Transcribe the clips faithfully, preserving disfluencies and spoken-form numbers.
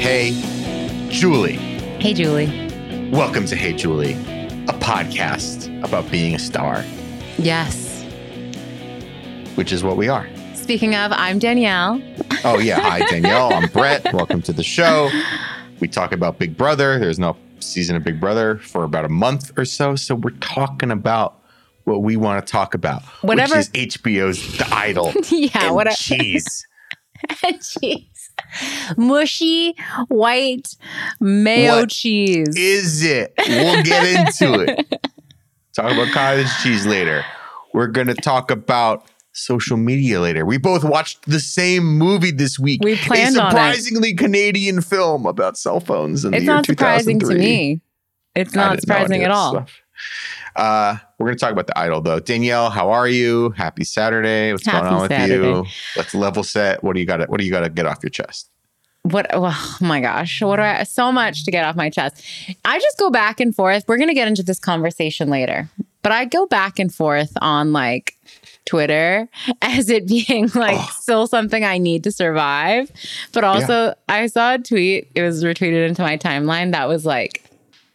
Hey, Julie. Hey, Julie. Welcome to Hey, Julie, a podcast about being a star. Yes. Which is what we are. Speaking of, I'm Danielle. Oh, yeah. Hi, Danielle. I'm Brett. Welcome to the show. We talk about Big Brother. There's no season of Big Brother for about a month or so. So we're talking about what we want to talk about, Whatever. which is H B O's The Idol. Yeah, and whatever. cheese. And cheese. Mushy, white, mayo What cheese. Is it? We'll get into it. Talk about cottage cheese later. We're going to talk about social media later. We both watched the same movie this week. We planned on it. A surprisingly Canadian film about cell phones in It's the year not surprising to two thousand three. me. It's I not didn't know surprising any at of all. this stuff. Uh, we're going to talk about The Idol, though. Danielle, how are you? Happy Saturday. What's Happy going on with Saturday. you? Let's level set. What do you got? What do you got to get off your chest? What? Oh my gosh! What do I? So much to get off my chest. I just go back and forth. We're gonna get into this conversation later, but I go back and forth on like Twitter as it being like Oh. still something I need to survive. But also, I saw a tweet. It was retweeted into my timeline that was like,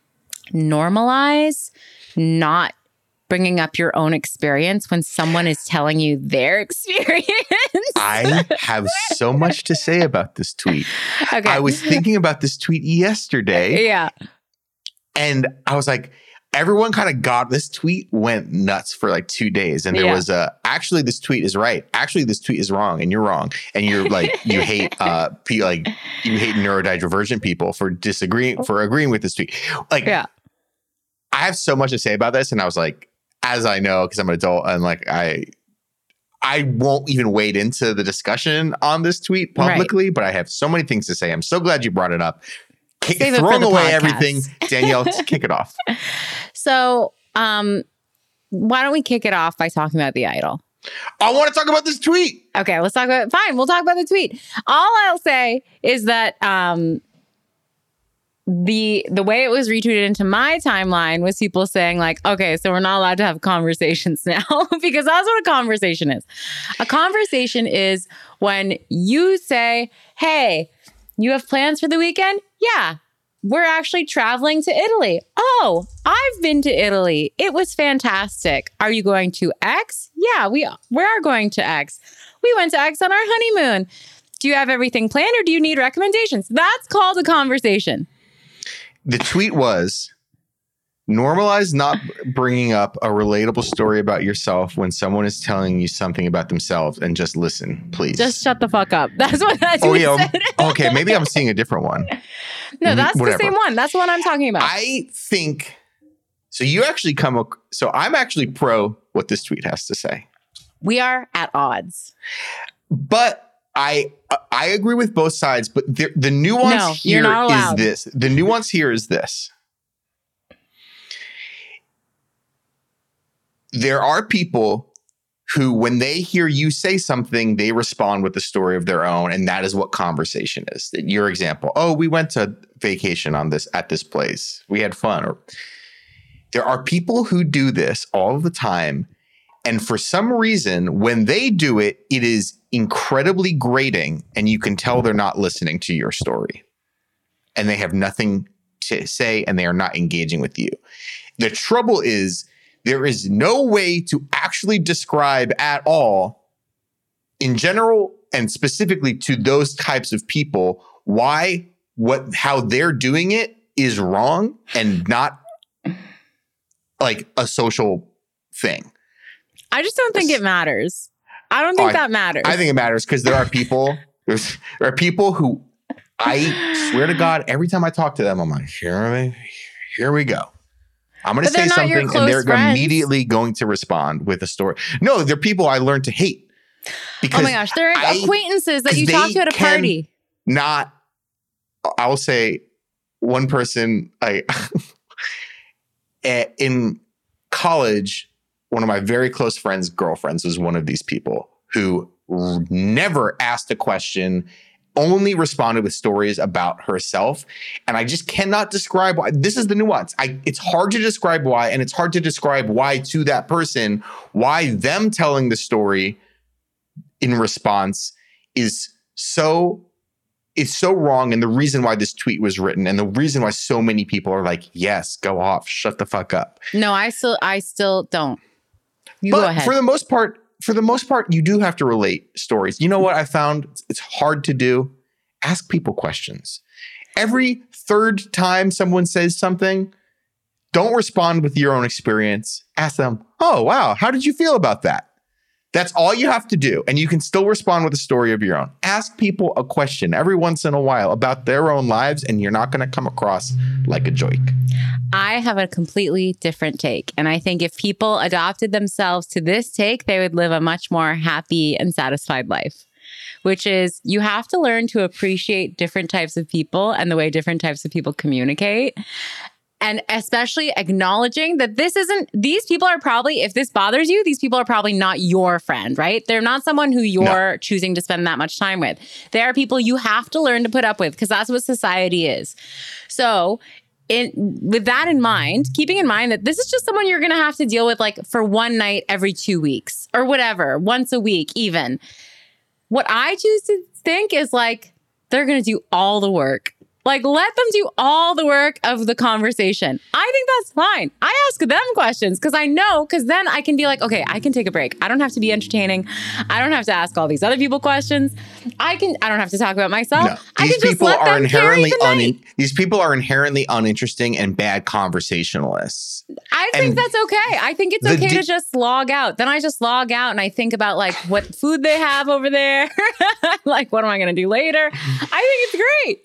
normalize not bringing up your own experience when someone is telling you their experience. I have so much to say about this tweet. Okay. I was thinking about this tweet yesterday. Yeah. And I was like, everyone kind of got this tweet went nuts for like two days. And there Yeah. was a, actually, this tweet is right. Actually, this tweet is wrong. And you're wrong. And you're like, you hate, uh, pe- like, you hate neurodivergent people for disagreeing, for agreeing with this tweet. Like, Yeah. I have so much to say about this. And I was like, as I know, because I'm an adult and like, I, I won't even wade into the discussion on this tweet publicly, right. But I have so many things to say. I'm so glad you brought it up. K- Save it throwing for the away podcast. everything. Danielle, kick it off. So, um, why don't we kick it off by talking about The Idol? I want to talk about this tweet. Okay, let's talk about fine. We'll talk about the tweet. All I'll say is that um, the the way it was retweeted into my timeline was people saying like, okay, so we're not allowed to have conversations now because that's what a conversation is. A conversation is when you say, hey, you have plans for the weekend? Yeah. We're actually traveling to Italy. Oh, I've been to Italy. It was fantastic. Are you going to X? Yeah, we, we are going to X. We went to X on our honeymoon. Do you have everything planned or do you need recommendations? That's called a conversation. The tweet was, normalize not bringing up a relatable story about yourself when someone is telling you something about themselves and just listen, please. Just shut the fuck up. That's what that Oh, tweet yeah. said. Okay, maybe I'm seeing a different one. No, that's Whatever. the same one. That's the one I'm talking about. I think, so you actually come, ac- so I'm actually pro what this tweet has to say. We are at odds. But I I agree with both sides, but the, the nuance No, here you're not is allowed. this. The nuance here is this. There are people who, when they hear you say something, they respond with a story of their own. And that is what conversation is. Your example, oh, we went to vacation on this at this place. We had fun. Or there are people who do this all the time. And for some reason, when they do it, it is incredibly grating. And you can tell they're not listening to your story. And they have nothing to say and they are not engaging with you. The trouble is, there is no way to actually describe at all, in general and specifically to those types of people, why what how they're doing it is wrong and not like a social thing. I just don't think it matters. I don't think Oh, I- that matters. I think it matters because there are people, there's, there are people who I swear to God, every time I talk to them, I'm like, here we, here we go. I'm going to But they're say not your something and close they're friends. immediately going to respond with a story. No, they're people I learned to hate. Because oh my gosh, they're I- acquaintances that you they talk to at a can party. Not, I will say one person, I in college, one of my very close friends' girlfriends was one of these people who r- never asked a question, only responded with stories about herself. And I just cannot describe why. This is the nuance. I, it's hard to describe why, and it's hard to describe why to that person, why them telling the story in response is so it's so wrong. And the reason why this tweet was written and the reason why so many people are like, yes, go off, shut the fuck up. No, I still, I still don't. You but go ahead. For the most part, for the most part, you do have to relate stories. You know what I found? It's hard to do. Ask people questions. Every third time someone says something, don't respond with your own experience. Ask them, oh, wow, how did you feel about that? That's all you have to do. And you can still respond with a story of your own. Ask people a question every once in a while about their own lives, and you're not going to come across like a joke. I have a completely different take. And I think if people adopted themselves to this take, they would live a much more happy and satisfied life, which is you have to learn to appreciate different types of people and the way different types of people communicate. And especially acknowledging that this isn't, these people are probably, if this bothers you, these people are probably not your friend, right? They're not someone who you're no. choosing to spend that much time with. They are people you have to learn to put up with because that's what society is. So in, with that in mind, keeping in mind that this is just someone you're going to have to deal with like for one night every two weeks or whatever, once a week even. What I choose to think is like, they're going to do all the work. Like, let them do all the work of the conversation. I think that's fine. I ask them questions because I know, because then I can be like, okay, I can take a break. I don't have to be entertaining. I don't have to ask all these other people questions. I can. I don't have to talk about myself. No, I these can just people let are them inherently carry the night. un- These people are inherently uninteresting and bad conversationalists. I think And that's okay. I think it's the okay di- to just log out. Then I just log out and I think about like what food they have over there. Like, what am I going to do later? I think it's great.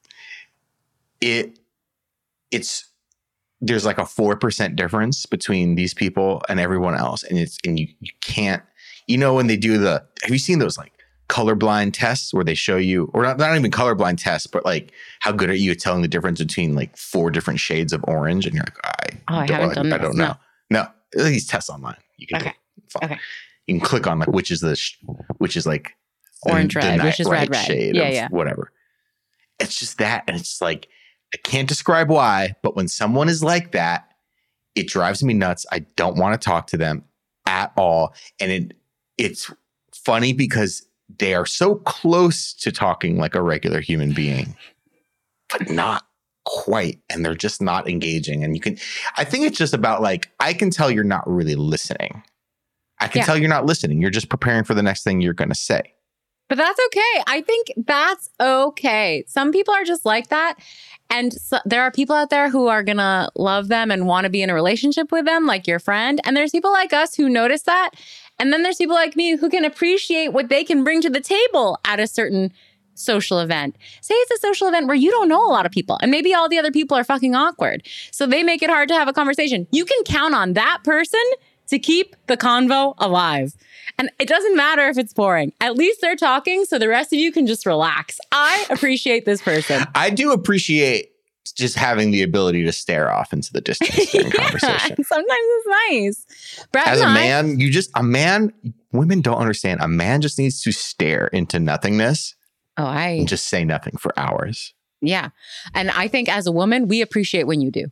It, it's, there's like a four percent difference between these people and everyone else. And it's, and you, you can't, you know, when they do the, have you seen those like colorblind tests where they show you, or not, not even colorblind tests, but like how good are you at telling the difference between like four different shades of orange? And you're like, I, oh, I don't, haven't done I, I this. don't know. No, no these tests online. You can okay. do it. Okay. You can click on like, which is the, sh- which is like orange, the, red, the which is right red, red. shade Yeah, of yeah. whatever. It's just that. And it's like, I can't describe why, but when someone is like that, it drives me nuts. I don't want to talk to them at all. And it it's funny because they are so close to talking like a regular human being, but not quite. And they're just not engaging. And you can, I think it's just about like, I can tell you're not really listening. I can Yeah. tell you're not listening. You're just preparing for the next thing you're going to say. But that's okay. I think that's okay. Some people are just like that. And so there are people out there who are going to love them and want to be in a relationship with them, like your friend. And there's people like us who notice that. And then there's people like me who can appreciate what they can bring to the table at a certain social event. Say it's a social event where you don't know a lot of people and maybe all the other people are fucking awkward. So they make it hard to have a conversation. You can count on that person to keep the convo alive. And it doesn't matter if it's boring. At least they're talking, so the rest of you can just relax. I appreciate this person. I do appreciate just having the ability to stare off into the distance during yeah, conversation. Sometimes it's nice. Brett As a and I- man, you just, a man, women don't understand. A man just needs to stare into nothingness Oh, I, and just say nothing for hours. yeah. And I think as a woman, we appreciate when you do.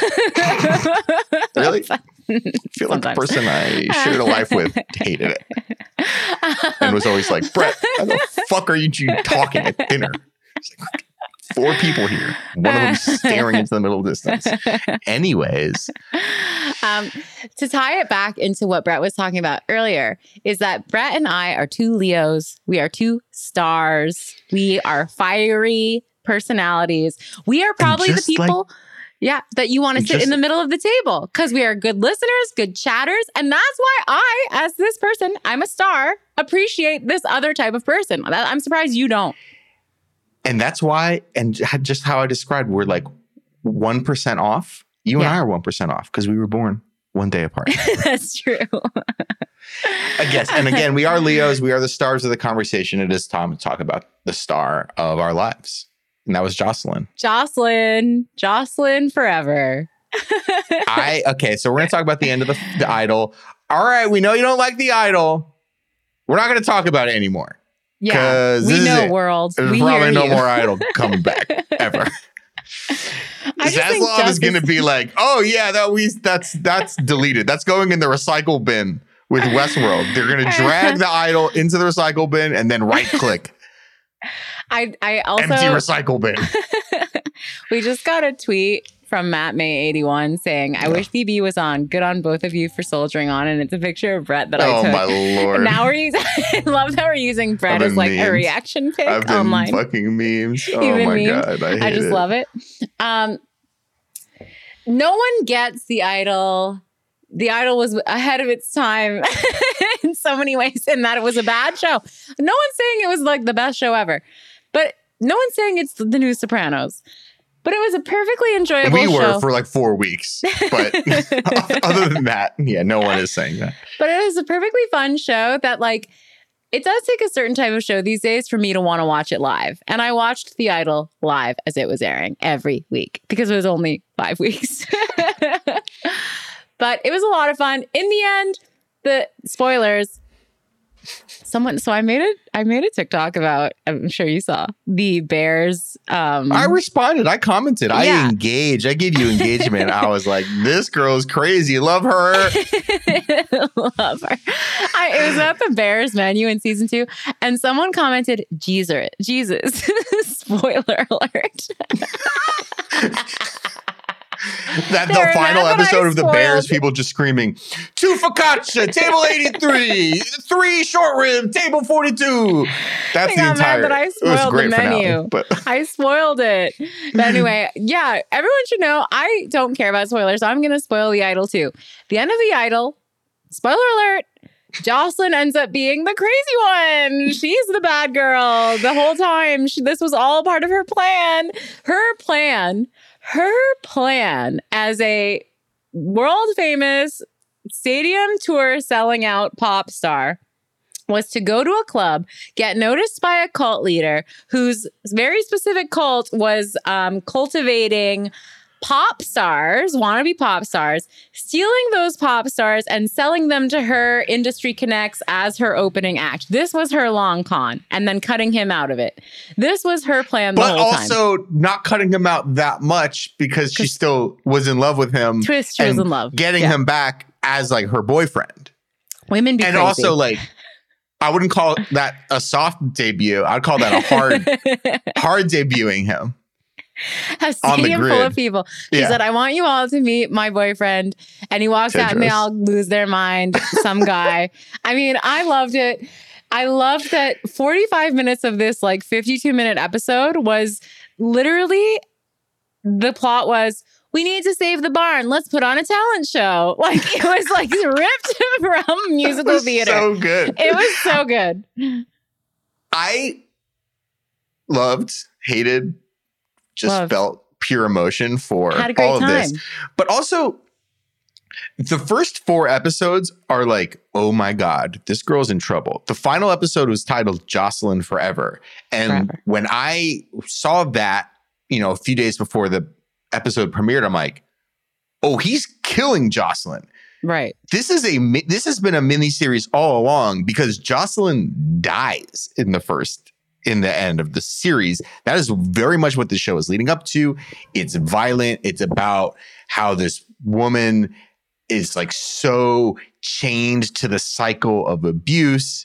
Really? I feel like the Sometimes. person I shared a life with hated it and was always like, Brett, how the fuck are you two talking at dinner? It's like, four people here. One of them staring into the middle distance. Anyways. Um, to tie it back into what Brett was talking about earlier is that Brett and I are two Leos. We are two stars. We are fiery personalities. We are probably the just people... like- Yeah, that you want to sit Just- in the middle of the table because we are good listeners, good chatters. And that's why I, as this person, I'm a star, appreciate this other type of person. That- I'm surprised you don't. And that's why, and just how I described, we're like one percent off. You Yeah. and I are one percent off because we were born one day apart. That's true. I guess. And again, we are Leos. We are the stars of the conversation. It is time to talk about the star of our lives. And that was Jocelyn. Jocelyn, Jocelyn forever. I, okay, so we're going to talk about the end of the, the Idol. All right, we know you don't like the Idol. We're not going to talk about it anymore. Yeah, 'Cause we this is know, it. world. There's We probably hear no you. more Idol coming back ever. I just think Zaslav is going to Justice- be like, oh yeah, that we that's that's deleted. That's going in the recycle bin with Westworld. They're going to drag the Idol into the recycle bin and then right click. I I also Empty recycle bin. we just got a tweet from Matt May eighty-one saying, I wish P B was on. Good on both of you for soldiering on. And it's a picture of Brett that I Oh took. my lord. And now we're using, I love that we're using Brett as like memes. a reaction pic I've been online. fucking memes. Oh Even my memes. god. I, hate I just it. love it. Um, no one gets The Idol. The Idol was ahead of its time in so many ways, in that it was a bad show. No one's saying it was like the best show ever, but no one's saying it's the new Sopranos. But it was a perfectly enjoyable We show. were for like four weeks. But other than that, yeah, no one is saying that. But it was a perfectly fun show that, like, it does take a certain type of show these days for me to want to watch it live. And I watched The Idol live as it was airing every week because it was only five weeks. But it was a lot of fun. In the end, the spoilers. Someone, so I made it. I made a TikTok about. I'm sure you saw the Bears. Um, I responded. I commented. I Yeah. engaged. I gave you engagement. I was like, "This girl's crazy. Love her." Love her. I, it was at the Bears menu in season two, and someone commented, "Jesus, Jesus." Spoiler alert. That They're the final mad that I episode of the Bears, spoiled. people just screaming, two focaccia, table eighty-three, three short rib, table forty-two. That's I the got entire. mad that I it was spoiled the great menu. finale, but I spoiled it. But anyway, yeah, everyone should know I don't care about spoilers, so I'm going to spoil The Idol too. The end of The Idol, spoiler alert, Jocelyn ends up being the crazy one. She's the bad girl the whole time. She, this was all part of her plan. Her plan, her plan as a world famous stadium tour selling out pop star was to go to a club, get noticed by a cult leader whose very specific cult was um, cultivating pop stars, wannabe pop stars, stealing those pop stars and selling them to her industry connects as her opening act. This was her long con, and then cutting him out of it. This was her plan the but whole time. also not cutting him out that much because she still was in love with him. Twist, she was and in love. Getting Yeah. him back as like her boyfriend. Women be And crazy. also like, I wouldn't call that a soft debut. I'd call that a hard, hard debuting him. a on the stadium full grid. of people. She Yeah. said, I want you all to meet my boyfriend. And he walks out and they Tedros. all lose their mind. Some guy. I mean, I loved it. I loved that forty-five minutes of this like fifty-two minute episode was literally, the plot was, we need to save the barn. Let's put on a talent show. Like it was like ripped from musical It was theater. so good. It was so good. I loved, hated, just Loved. felt pure emotion for Had a great all of time. this. But also, the first four episodes are like, oh my God, this girl's in trouble. The final episode was titled Jocelyn Forever. And Forever. when I saw that, you know, a few days before the episode premiered, I'm like, oh, he's killing Jocelyn. Right. This is a mi- this has been a mini series all along because Jocelyn dies in the first in the end of the series. That is very much what the show is leading up to. It's violent. It's about how this woman is like so chained to the cycle of abuse.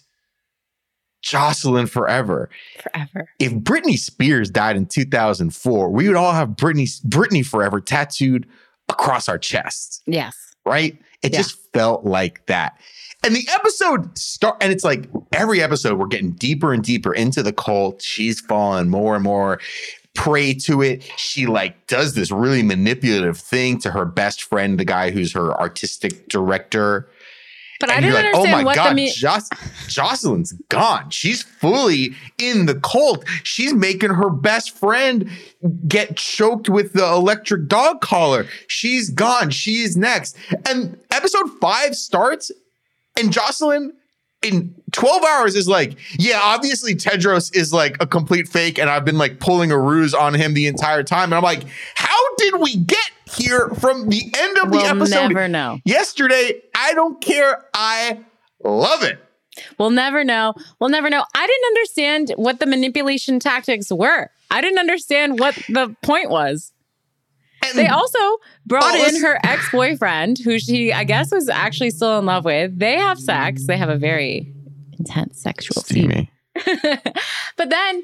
Jocelyn Forever. Forever. If Britney Spears died in two thousand four, we would all have Britney Britney Forever tattooed across our chests, Yes. right? It Yeah. just felt like that. And the episode start, and it's like every episode we're getting deeper and deeper into the cult. She's fallen more and more prey to it. She like does this really manipulative thing to her best friend, the guy who's her artistic director. But I And didn't you're like, understand oh my what God, the me- Joc- Jocelyn's gone. She's fully in the cult. She's making her best friend get choked with the electric dog collar. She's gone. She's next. And episode five starts, and Jocelyn in twelve hours is like, yeah, obviously Tedros is like a complete fake, and I've been like pulling a ruse on him the entire time. And I'm like, how did we get here from the end of the We'll episode never know. yesterday? I don't care. I love it. We'll never know. We'll never know. I didn't understand what the manipulation tactics were. I didn't understand what the point was. And They also brought Oh, in let's- her ex-boyfriend, who she, I guess, was actually still in love with. They have sex. They have a very intense sexual scene. steamy. But then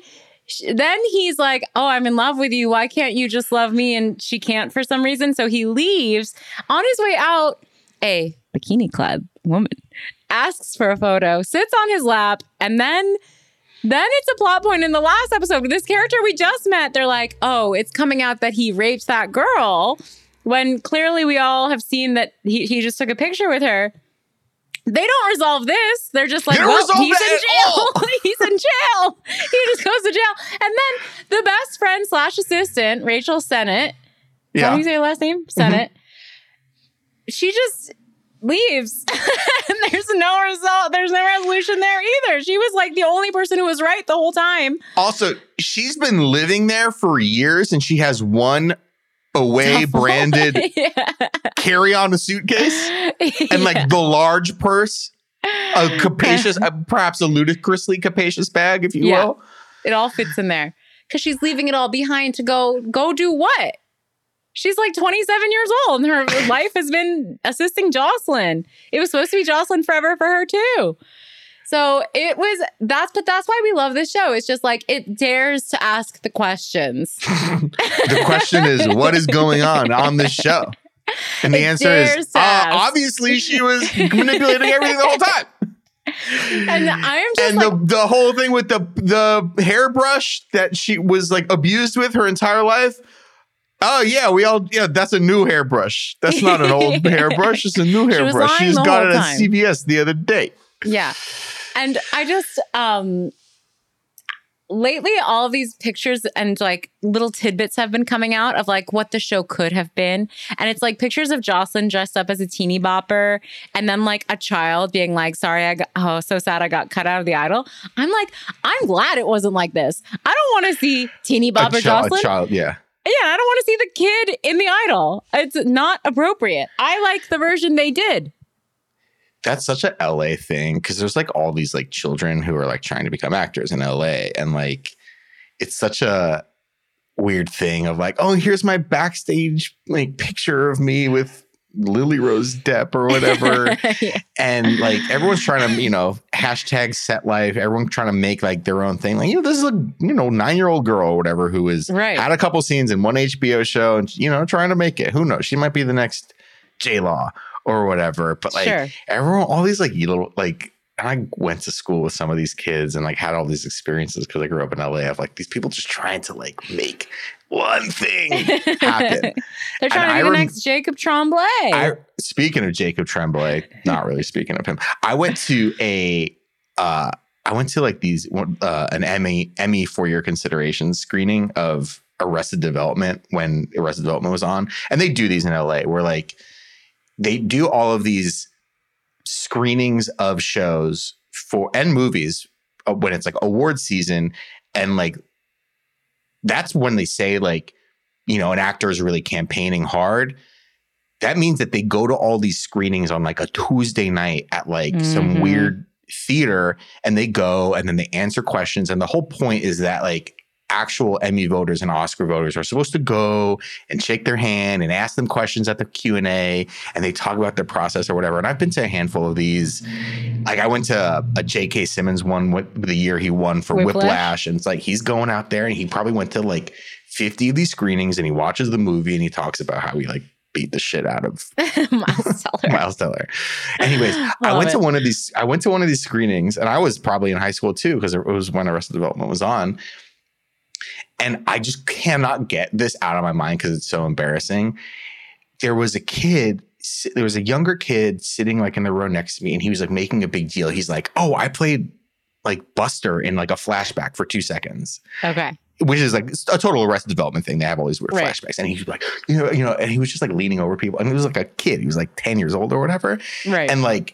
then he's like, oh, I'm in love with you. Why can't you just love me? And she can't for some reason. So he leaves. On his way out, a bikini-clad woman asks for a photo, sits on his lap, and then then it's a plot point in the last episode with this character we just met. They're like, oh, it's coming out that he raped that girl, when clearly we all have seen that he, he just took a picture with her. They don't resolve this. They're just like, They don't well, resolve he's in that at jail. He's in jail. He just goes to jail. And then the best friend slash assistant, Rachel Sennett, Yeah. how do you say her last name? Sennett. Mm-hmm. She just leaves. And there's no result. There's no resolution there either. She was like the only person who was right the whole time. Also, she's been living there for years and she has one away branded yeah. carry-on a suitcase and like Yeah. the large purse, a capacious, uh, perhaps a ludicrously capacious bag, if you Yeah. will. It all fits in there because she's leaving it all behind to go go do what? She's like twenty-seven years old and her life has been assisting Jocelyn. It was supposed to be Jocelyn forever for her too. So it was, that's, but that's why we love this show. It's just like, it dares to ask the questions. The question is, what is going on on this show? And the It answer is, dares to uh, ask. obviously she was manipulating everything the whole time. And I'm just And like, the the whole thing with the the hairbrush that she was like abused with her entire life. Oh yeah, we all yeah. That's a new hairbrush. That's not an old hairbrush. It's a new She was hairbrush. She lying just the got whole it at time. C V S the other day. yeah. And I just, um, lately, all of these pictures and like little tidbits have been coming out of like what the show could have been. And it's like pictures of Jocelyn dressed up as a teeny bopper and then like a child being like, sorry, I got, oh, so sad I got cut out of the Idol. I'm like, I'm glad it wasn't like this. I don't want to see teeny bopper a, child, Jocelyn. a child, yeah. Yeah, I don't want to see the kid in the Idol. It's not appropriate. I like the version they did. That's such a L A thing because there's like all these like children who are like trying to become actors in L A, and like it's such a weird thing of like, oh, here's my backstage like picture of me with Lily Rose Depp or whatever. Yeah. And like everyone's trying to, you know, hashtag set life. Everyone's trying to make like their own thing. Like, you know, this is a, you know, nine year old girl or whatever who is Right. had a couple scenes in one H B O show and, you know, trying to make it. Who knows? She might be the next J-Law or whatever. But like Sure. everyone, all these like little, like, and I went to school with some of these kids and like had all these experiences because I grew up in L A of like these people just trying to like make one thing happen. They're trying And to I be the rem- next Jacob Tremblay. I, speaking of Jacob Tremblay, not really speaking of him, I went to a, uh, I went to like these, uh, an Emmy, Emmy for your consideration screening of Arrested Development when Arrested Development was on. And they do these in L A where like they do all of these screenings of shows for, and movies uh, when it's like award season. And like, that's when they say like, you know, an actor is really campaigning hard. That means that they go to all these screenings on like a Tuesday night at like mm-hmm. some weird theater, and they go and then they answer questions. And the whole point is that like actual Emmy voters and Oscar voters are supposed to go and shake their hand and ask them questions at the Q and A, and they talk about their process or whatever. And I've been to a handful of these. Like I went to a J K. Simmons one with the year he won for Whiplash. Whiplash. And it's like, he's going out there and he probably went to like fifty of these screenings and he watches the movie and he talks about how he like beat the shit out of Miles Teller. Miles Teller. Anyways, Love I went it. to one of these, I went to one of these screenings and I was probably in high school too, because it was when Arrested Development was on. And I just cannot get this out of my mind because it's so embarrassing. There was a kid, there was a younger kid sitting like in the row next to me, and he was like making a big deal. He's like, oh, I played like Buster in like a flashback for two seconds. Okay. Which is like a total Arrested Development thing. They have all these weird Right. flashbacks. And he's like, you know, you know, and he was just like leaning over people. And he was like a kid. He was like ten years old or whatever. Right. And like,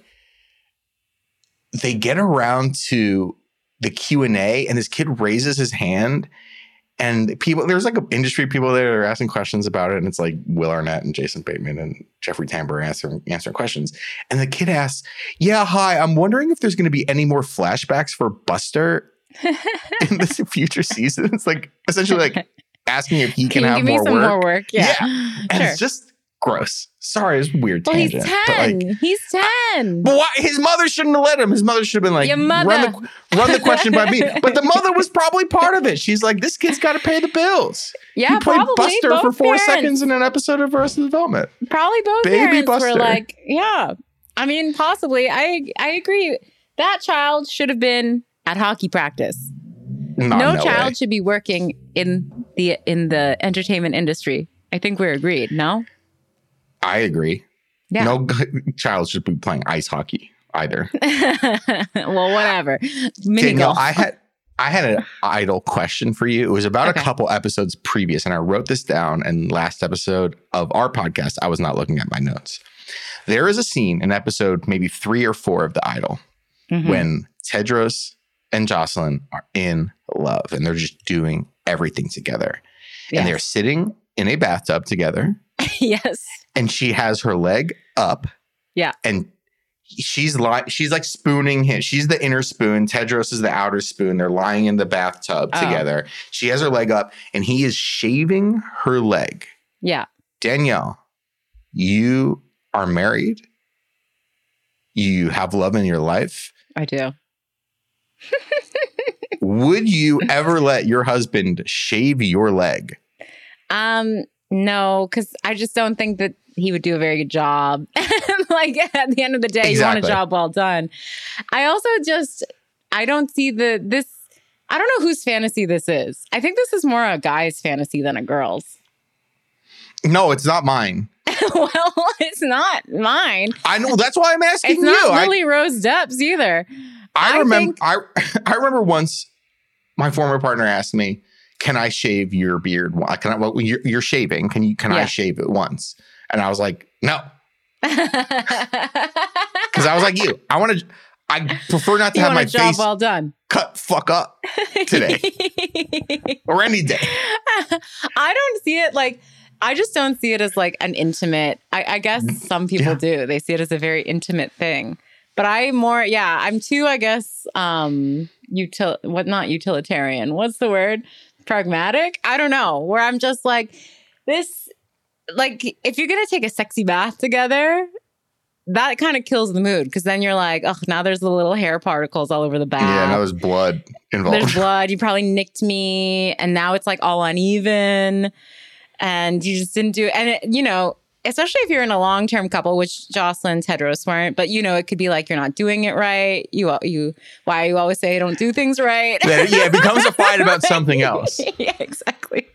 they get around to the Q and A, and this kid raises his hand. And people, there's like a industry people there that are asking questions about it. And it's like Will Arnett and Jason Bateman and Jeffrey Tambor answering, answering questions. And the kid asks, yeah, hi, I'm wondering if there's going to be any more flashbacks for Buster in this future season. It's like essentially like asking if he can, Can you have give me more some work. more work? Yeah. And Sure. it's just gross. Sorry, it's a weird Well, tangent. he's ten. But like, he's ten. but why? His mother shouldn't have let him. His mother should have been like, Your mother. run the, run the question by me. But the mother was probably part of it. She's like, this kid's got to pay the bills. Yeah, he played probably. Buster Both for four parents. seconds in an episode of Arrested Development. Probably both Baby parents Buster. were like, yeah. I mean, possibly. I I agree. That child should have been at hockey practice. No, no, no child way. should be working in the in the entertainment industry. I think we're agreed. No. I agree. Yeah. No g- child should be playing ice hockey either. Well, whatever. Mini Danielle, golf. I had I had an idle question for you. It was about Okay. a couple episodes previous, and I wrote this down. And last episode of our podcast, I was not looking at my notes. There is a scene in episode maybe three or four of The Idol Mhm. when Tedros and Jocelyn are in love, and they're just doing everything together. Yes. And they're sitting in a bathtub together, Yes. and she has her leg up. Yeah. And she's like she's like spooning him. She's the inner spoon. Tedros is the outer spoon. They're lying in the bathtub Oh. together. She has her leg up, and he is shaving her leg. Yeah. Danielle, you are married. You have love in your life. I do. Would you ever let your husband shave your leg? Um, no, because I just don't think that he would do a very good job. Like at the end of the day, you want Exactly. a job well done. I also just I don't see the this. I don't know whose fantasy this is. I think this is more a guy's fantasy than a girl's. No, it's not mine. Well, it's not mine. I know. That's why I'm asking It's you. not I- Lily Rose Depp's either. I I remember. think- I I remember once my former partner asked me, "Can I shave your beard? Can I? Well, you're, you're shaving. Can you? Can Yeah. I shave it once?" And I was like, "No," because Because I was like you. I want to. I prefer not to you have want my a job face well done cut fuck up today or any day. I don't see it like I just don't see it as like an intimate. I, I guess some people Yeah. do. They see it as a very intimate thing. But I more, yeah, I'm too, I guess, um, util what not utilitarian. What's the word? Pragmatic? I don't know. Where I'm just like, this, like, if you're gonna take a sexy bath together, that kind of kills the mood because then you're like, oh, now there's the little hair particles all over the bath. Yeah, now there's blood involved. There's blood. You probably nicked me, and now it's like all uneven, and you just didn't do. And it, you know, especially if you're in a long term couple, which Jocelyn and Tedros weren't, but you know, it could be like you're not doing it right. You you why you always say I don't do things right. yeah, yeah, it becomes a fight about something else. Yeah, exactly.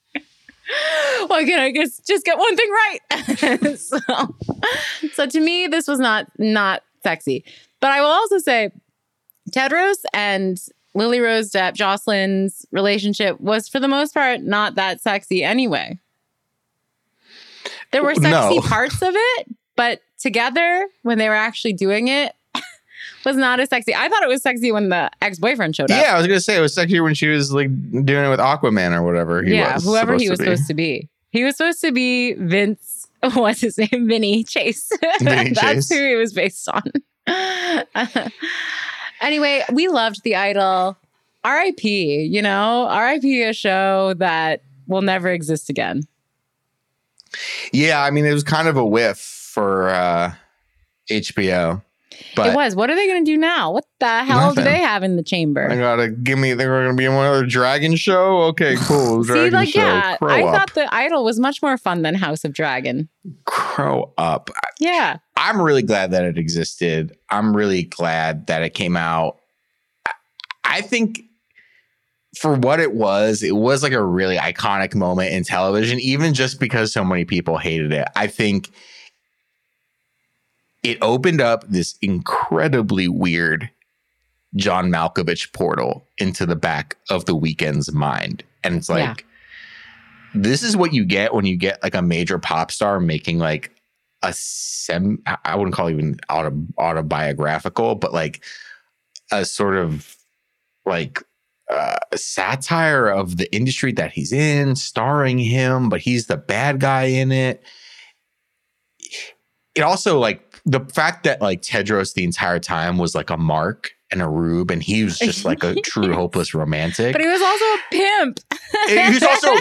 Why can't I just just get one thing right? so, so to me, this was not not sexy. But I will also say, Tedros and Lily Rose Depp, Jocelyn's relationship was for the most part not that sexy anyway. There were sexy No. parts of it, but together when they were actually doing it was not as sexy. I thought it was sexy when the ex-boyfriend showed up. Yeah, I was gonna say it was sexier when she was like doing it with Aquaman or whatever. He yeah, was whoever he supposed was to be. supposed to be. He was supposed to be Vince. What's his name? Vinny Chase. Vinny That's Chase. who he was based on. Anyway, we loved The Idol. R I P, you know, R I P a show that will never exist again. Yeah, I mean it was kind of a whiff for uh, H B O. But it was. What are they going to do now? What the hell Nothing. do they have in the chamber? I gotta give me. They're gonna be in one other dragon show. Okay, cool. Dragon See, like, show. yeah, Grow I up. thought The Idol was much more fun than House of Dragon. Grow up. Yeah. I'm really glad that it existed. I'm really glad that it came out. I- I think for what it was, it was like a really iconic moment in television, even just because so many people hated it. I think it opened up this incredibly weird John Malkovich portal into the back of The Weeknd's mind. And it's like, Yeah. this is what you get when you get like a major pop star making like a sem, I wouldn't call it even auto, autobiographical, but like a sort of like uh, a satire of the industry that he's in, starring him, but he's the bad guy in it. It also like the fact that like Tedros the entire time was like a mark and a rube, and he was just like a true hopeless romantic. But he was also a pimp. And he was also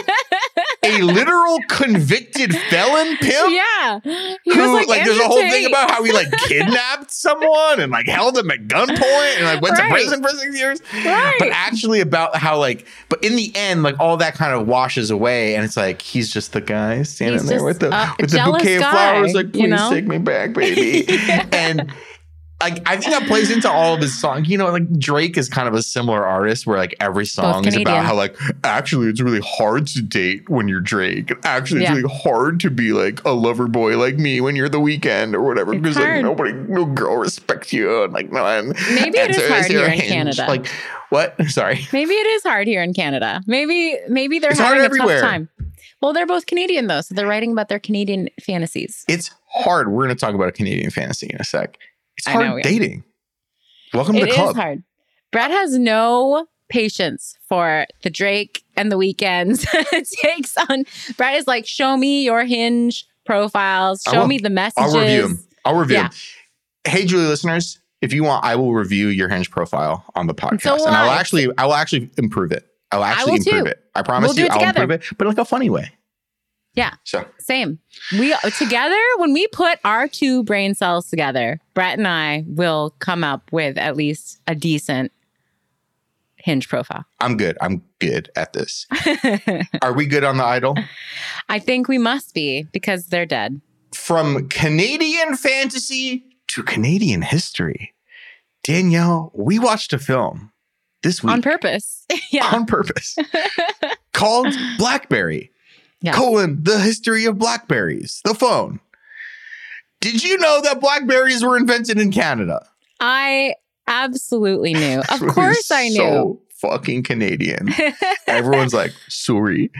a literal convicted felon pimp. Yeah. He Who, was like, like, there's a Andrew whole Tate. thing about how he like kidnapped someone and like held him at gunpoint and like went Right. to prison for six years. Right. But actually about how like, but in the end, like all that kind of washes away, and it's like he's just the guy standing He's there just with the a with the jealous bouquet of guy, flowers, like, you please know? take me back, baby. Yeah. And like I think that plays into all of his songs. You know, like Drake is kind of a similar artist where like every song is about Canadian. how like actually it's really hard to date when you're Drake. Actually, it's Yeah. really hard to be like a lover boy like me when you're The Weeknd or whatever, It's because like hard. nobody, no girl respects you, and like no one. Maybe it is answers hard your here in hinge. Canada. Like what? Sorry. Maybe it is hard here in Canada. Maybe maybe they're It's hard having a everywhere. tough time. Well, they're both Canadian though, so they're writing about their Canadian fantasies. It's hard. We're going to talk about a Canadian fantasy in a sec. It's I hard know, yeah. dating. Welcome to It the is club. hard. Brad has no patience for the Drake and the Weekends takes on. Brad is like, show me your Hinge profiles. I Show will. me the messages. I'll review them. I'll review Yeah. them. Hey, Julie listeners, if you want, I will review your Hinge profile on the podcast, so will and I will I. actually, I will actually improve it. I will actually will improve too. it. I promise We'll do you, it I'll together. improve it, but like a funny way. Yeah. So Same. We together, when we put our two brain cells together, Brett and I will come up with at least a decent Hinge profile. I'm good. I'm good at this. Are we good on the Idol? I think we must be because they're dead. From Canadian fantasy to Canadian history, Danielle, we watched a film this week On purpose. Yeah. on purpose called Blackberry. Yeah. Colon, the history of Blackberries, the phone. Did you know that Blackberries were invented in Canada? I absolutely knew. Of It was course I knew. So fucking Canadian. Everyone's like, sorry.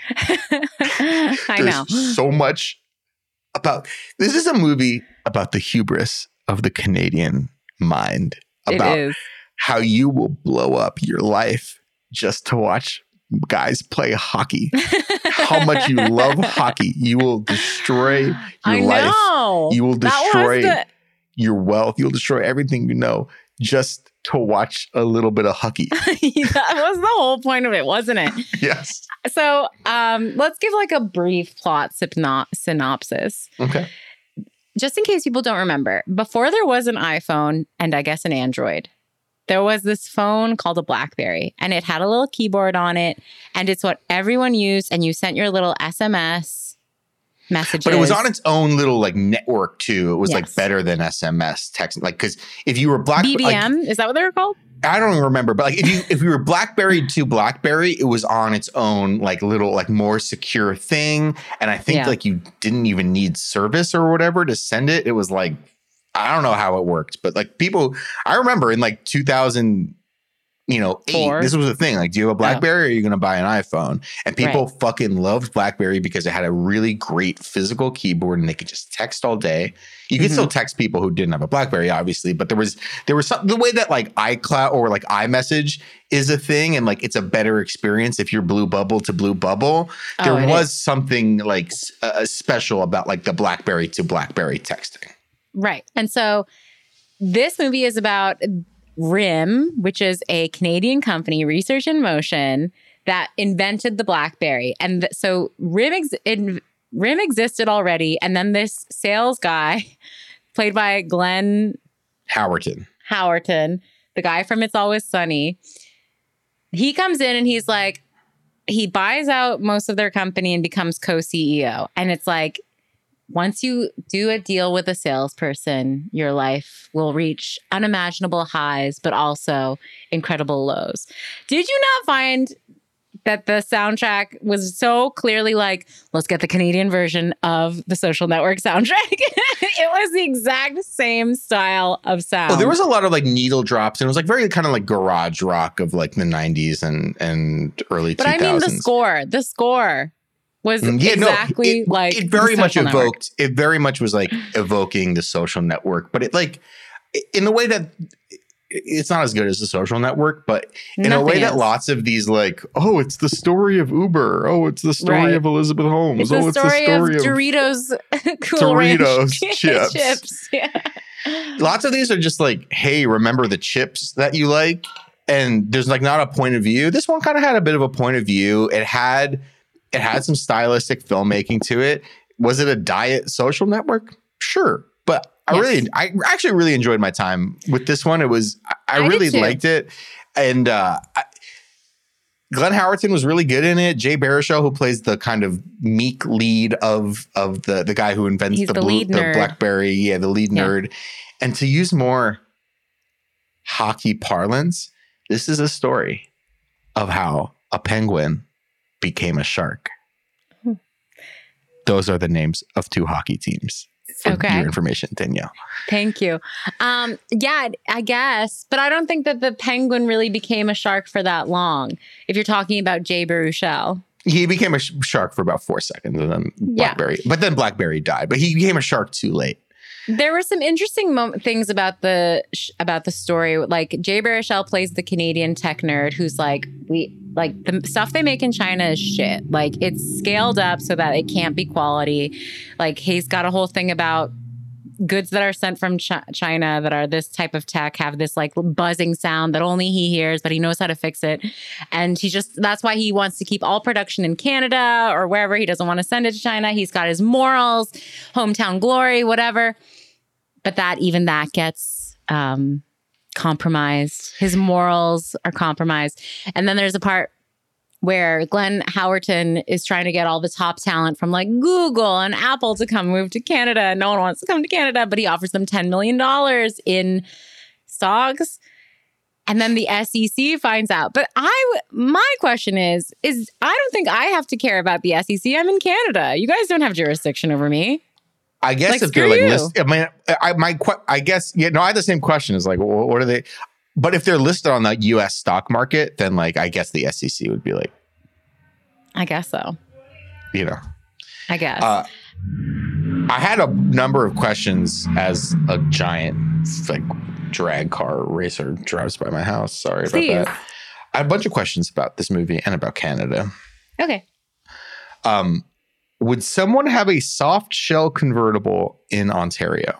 I There's know. so much about this is a movie about the hubris of the Canadian mind, about It is. how you will blow up your life just to watch guys play hockey. How much you love hockey. You will destroy your I life. know. You will That was destroy the- your wealth. You'll destroy everything you know just to watch a little bit of hockey. that was the whole point of it, wasn't it? Yes. So um, let's give like a brief plot sypno- synopsis. Okay. Just in case people don't remember, before there was an iPhone and I guess an Android, there was this phone called a BlackBerry, and it had a little keyboard on it, and it's what everyone used, and you sent your little S M S messages. But it was on its own little like network too. It was like Yes. better than S M S text. Like, because if you were Black, B B M, like, is that what they were called? I don't even remember, but like if you if you were BlackBerry to BlackBerry, it was on its own like little like more secure thing. And I think Yeah. like you didn't even need service or whatever to send it. It was like I don't know how it worked, but like people, I remember in like two thousand, you know, eight, Four. this was the thing. Like, do you have a BlackBerry or are you going to buy an iPhone? And people Right. fucking loved BlackBerry because it had a really great physical keyboard and they could just text all day. You could Mhm. still text people who didn't have a BlackBerry, obviously, but there was there was some the way that like iCloud or like iMessage is a thing, and like it's a better experience if you're Blue Bubble to Blue Bubble. Oh, there it was is. something like s- uh, special about like the BlackBerry to BlackBerry texting. Right. And so this movie is about R I M, which is a Canadian company, Research in Motion, that invented the BlackBerry. And th- so R I M, ex- in, R I M existed already. And then this sales guy, played by Glenn Howerton. Howerton, the guy from It's Always Sunny, he comes in and he's like, he buys out most of their company and becomes co-C E O. And it's like, once you do a deal with a salesperson, your life will reach unimaginable highs, but also incredible lows. Did you not find that the soundtrack was so clearly like, let's get the Canadian version of the Social Network soundtrack? It was the exact same style of sound. Well, there was a lot of like needle drops, and it was like very kind of like garage rock of like the nineties and and early but two I thousands. mean, the score, the score was Mm, yeah, exactly no, it, like it very the much Social Network. evoked. It very much was like evoking the Social Network, but it like in the way that it's not as good as the Social Network, but in a way Nothing that is. lots of these like, oh, it's the story of Uber. Oh, it's the story Right. of Elizabeth Holmes. It's oh, the it's story, the story of, of, Doritos Cool Doritos Ranch chips. chips. Yeah. Lots of these are just like, hey, remember the chips that you like? And there's like not a point of view. This one kind of had a bit of a point of view. It had it had some stylistic filmmaking to it. Was it a diet social network? Sure. But I yes. really, I actually really enjoyed my time with this one. It was, I, I, I really liked it. And uh, I, Glenn Howerton was really good in it. Jay Baruchel, who plays the kind of meek lead of of the the guy who invents He's the, the, blue, the BlackBerry, yeah, the lead yeah. nerd. And to use more hockey parlance, this is a story of how a penguin became a shark. Hmm. Those are the names of two hockey teams. For okay. your information, Danielle. Thank you. Um, yeah, I guess. But I don't think that the penguin really became a shark for that long. If you're talking about Jay Baruchel. He became a sh- shark for about four seconds and then BlackBerry. Yeah. But then BlackBerry died. But he became a shark too late. There were some interesting mo- things about the sh- about the story. Like Jay Baruchel plays the Canadian tech nerd who's like, we like the stuff they make in China is shit. Like it's scaled up so that it can't be quality. Like he's got a whole thing about goods that are sent from Ch- China that are this type of tech have this like buzzing sound that only he hears, but he knows how to fix it. And he just, that's why he wants to keep all production in Canada or wherever. He doesn't want to send it to China. He's got his morals, hometown glory, whatever. But that even that gets um, compromised. His morals are compromised. And then there's a part where Glenn Howerton is trying to get all the top talent from like Google and Apple to come move to Canada. No one wants to come to Canada, but he offers them ten million dollars in stocks. And then the S E C finds out. But I, my question is, is I don't think I have to care about the S E C. I'm in Canada. You guys don't have jurisdiction over me. I guess like, if they're like, list, I mean, I my I guess yeah. No, I had the same question. Is like, well, what are they? But if they're listed on the U S stock market, then like I guess the S E C would be like, I guess so. You know, I guess. Uh, I had a number of questions as a giant like drag car racer drives by my house. Sorry Please. about that. I have a bunch of questions about this movie and about Canada. Okay. Um. Would someone have a soft shell convertible in Ontario?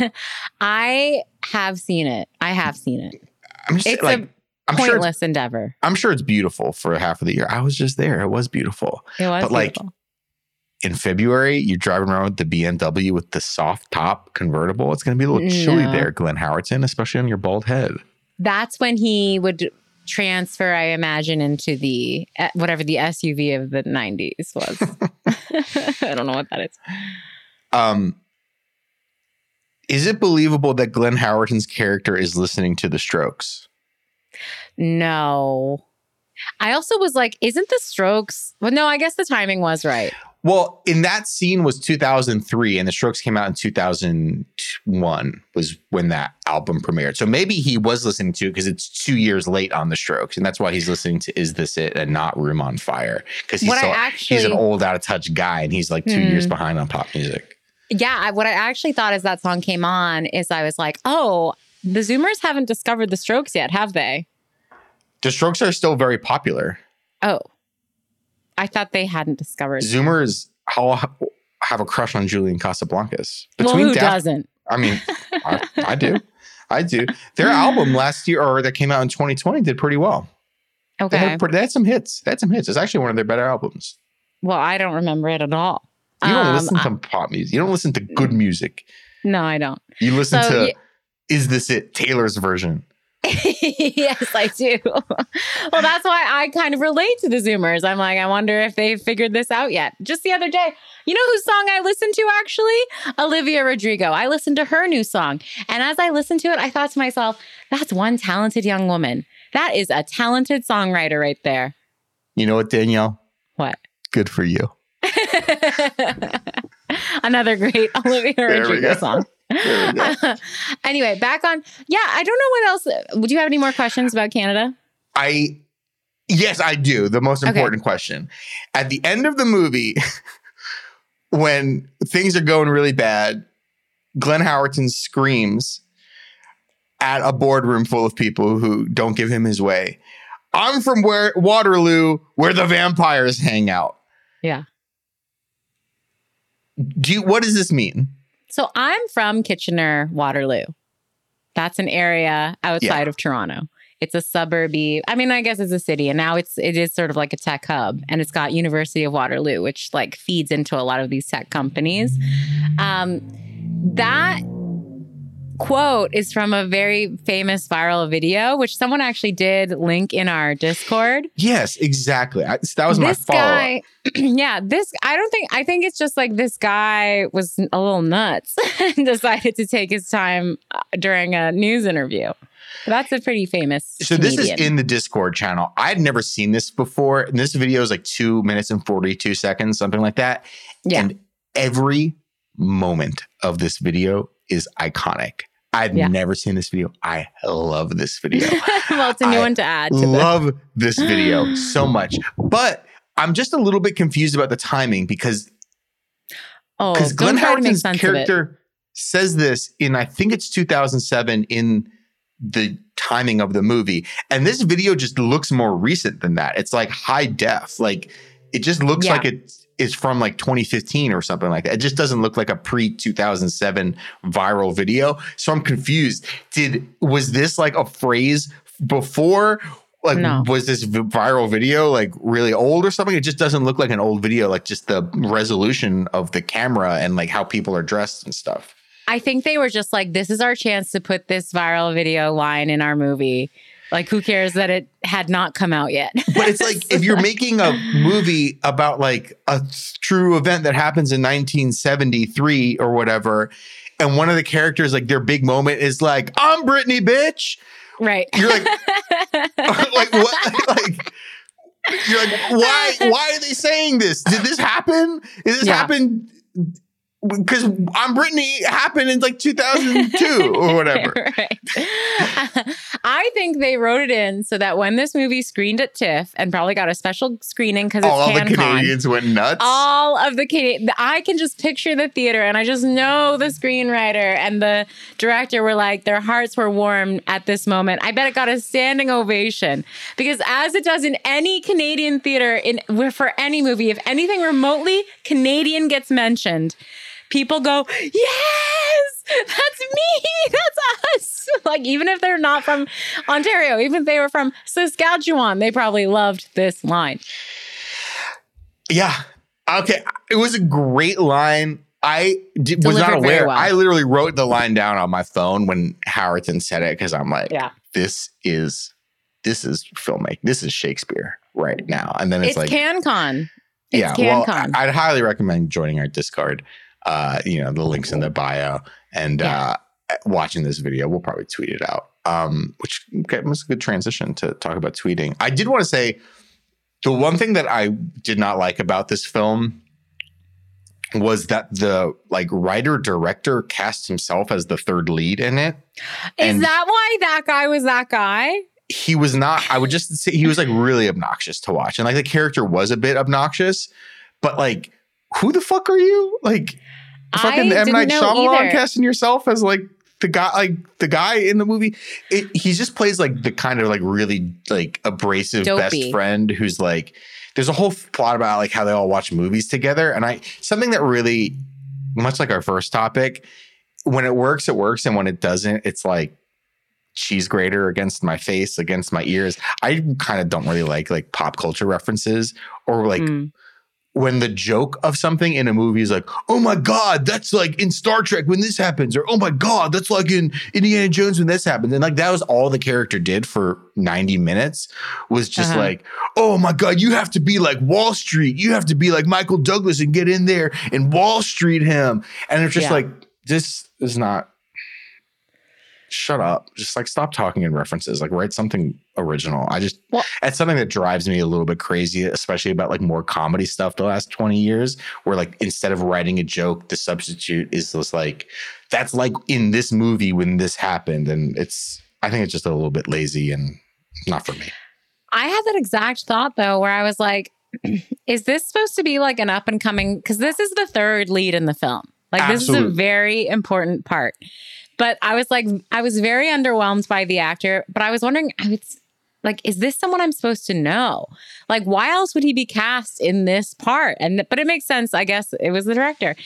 I have seen it. I have seen it. I'm just it's like, a I'm pointless sure endeavor. I'm sure it's beautiful for half of the year. I was just there. It was beautiful. It was but beautiful. Like in February, you're driving around with the B M W with the soft top convertible. It's going to be a little chilly no. there, Glenn Howerton, especially on your bald head. That's when he would transfer, I imagine, into the whatever the S U V of the nineties was. I don't know what that is. Um, is it believable that Glenn Howerton's character is listening to the Strokes? No. I also was like, isn't the Strokes? Well, no, I guess the timing was right. Well, in that scene was two thousand three and the Strokes came out in two thousand one was when that album premiered. So maybe he was listening to it because it's two years late on the Strokes. And that's why he's listening to Is This It and not Room on Fire. Because he's, so, he's an old, out of touch guy and he's like two hmm. years behind on pop music. Yeah. I, what I actually thought as that song came on is I was like, oh, the Zoomers haven't discovered the Strokes yet, have they? The Strokes are still very popular. Oh. I thought they hadn't discovered. Zoomers have a crush on Julian Casablancas. Between well, who Daft, doesn't? I mean, I, I do. I do. Their album last year, or that came out in twenty twenty, did pretty well. Okay. They had, they had some hits. They had some hits. It's actually one of their better albums. Well, I don't remember it at all. You don't um, listen to I, pop music. You don't listen to good music. No, I don't. You listen so, to yeah. Is This It? Taylor's version. Yes, I do. Well, that's why I kind of relate to the Zoomers. I'm like, I wonder if they've figured this out yet. Just the other day, you know whose song I listened to actually? Olivia Rodrigo. I listened to her new song. And as I listened to it, I thought to myself, that's one talented young woman. That is a talented songwriter right there. You know what, Danielle? What? Good for you. Another great Olivia Rodrigo song. Uh, anyway, back on. Yeah, I don't know what else. Would you have any more questions about Canada? I, yes, I do. The most important okay. question. At the end of the movie, when things are going really bad, Glenn Howerton screams at a boardroom full of people who don't give him his way. I'm from where Waterloo, where the vampires hang out. Yeah. Do you, what does this mean? So I'm from Kitchener, Waterloo. That's an area outside Yeah. of Toronto. It's a suburby. I mean, I guess it's a city, and now it's it is sort of like a tech hub, and it's got University of Waterloo, which like feeds into a lot of these tech companies. Um, that quote is from a very famous viral video, which someone actually did link in our Discord. Yes, exactly. I, that was my This follow-up. guy, yeah, this, I don't think, I think it's just like this guy was a little nuts and decided to take his time uh, during a news interview. That's a pretty famous So this is Canadian. in the Discord channel. I'd never seen this before. And this video is like two minutes and forty-two seconds, something like that. Yeah. And every moment of this video is iconic. I've Yeah. never seen this video. I love this video. Well, it's a new I one to add to the. love this video so much. But I'm just a little bit confused about the timing because Oh, because don't Glenn try to make Howerton's sense of it. character says this in, I think it's two thousand seven in the timing of the movie. And this video just looks more recent than that. It's like high def. Like it just looks Yeah. like it is from like twenty fifteen or something like that. It just doesn't look like a pre two thousand seven viral video. So I'm confused. Did, was this like a phrase before? Like, No. was this v- viral video like really old or something? It just doesn't look like an old video, like just the resolution of the camera and like how people are dressed and stuff. I think they were just like, this is our chance to put this viral video line in our movie. Like, who cares that it had not come out yet? But it's like if you're making a movie about like a true event that happens in nineteen seventy-three or whatever, and one of the characters, like their big moment is like, I'm Britney, bitch. Right. You're like, like what? Like, you're like, why? Why are they saying this? Did this happen? Did this Yeah. happen? Because I'm Britney happened in like two thousand two or whatever. Right. I think they wrote it in so that when this movie screened at TIFF and probably got a special screening because it's All the CanCon, Canadians went nuts. all of the Canadian, I can just picture the theater and I just know the screenwriter and the director were like, their hearts were warm at this moment. I bet it got a standing ovation because as it does in any Canadian theater in for any movie, if anything remotely Canadian gets mentioned, people go, yes, that's me, that's us. Like, even if they're not from Ontario, even if they were from Saskatchewan, they probably loved this line. Yeah. Okay. It was a great line. I did, was not Delivered very aware. well. I literally wrote the line down on my phone when Howerton said it because I'm like, Yeah. this is this is filmmaking. This is Shakespeare right now. And then it's, It's like, CanCon. It's yeah. Well, CanCon. I'd highly recommend joining our Discord. Uh, you know, the link's in the bio and Yeah. uh, watching this video. We'll probably tweet it out. Um, which okay, was a good transition to talk about tweeting. I did want to say the one thing that I did not like about this film was that the like writer director cast himself as the third lead in it. Is And that why that guy was that guy? he was not, I would just say he was like really obnoxious to watch. And like the character was a bit obnoxious, but like, who the fuck are you? Like fucking I M. didn't Night know Shyamalan either. casting yourself as like the guy, like the guy in the movie. It, he just plays like the kind of like really like abrasive Dopey. best friend who's like, there's a whole plot about like how they all watch movies together. And I, something that really, much like our first topic, when it works, it works. And when it doesn't, it's like cheese grater against my face, against my ears. I kind of don't really like like pop culture references or like Mm. when the joke of something in a movie is like, oh my God, that's like in Star Trek when this happens, or oh my God, that's like in Indiana Jones when this happens. And like that was all the character did for ninety minutes was just Uh-huh. like, oh my God, you have to be like Wall Street. You have to be like Michael Douglas and get in there and Wall Street him. And it's just Yeah. like, this is not, shut up. Just like stop talking in references, like write something original. I just, Well- that's something that drives me a little bit crazy, especially about like more comedy stuff the last twenty years, where like instead of writing a joke, the substitute is just like, that's like in this movie when this happened. And it's, I think it's just a little bit lazy and not for me. I had that exact thought though, where I was like, is this supposed to be like an up and coming? Because this is the third lead in the film. Like this is a Absolutely. very important part. But I was like, I was very underwhelmed by the actor. But I was wondering, I was like, is this someone I'm supposed to know? Like, why else would he be cast in this part? And but it makes sense. I guess it was the director.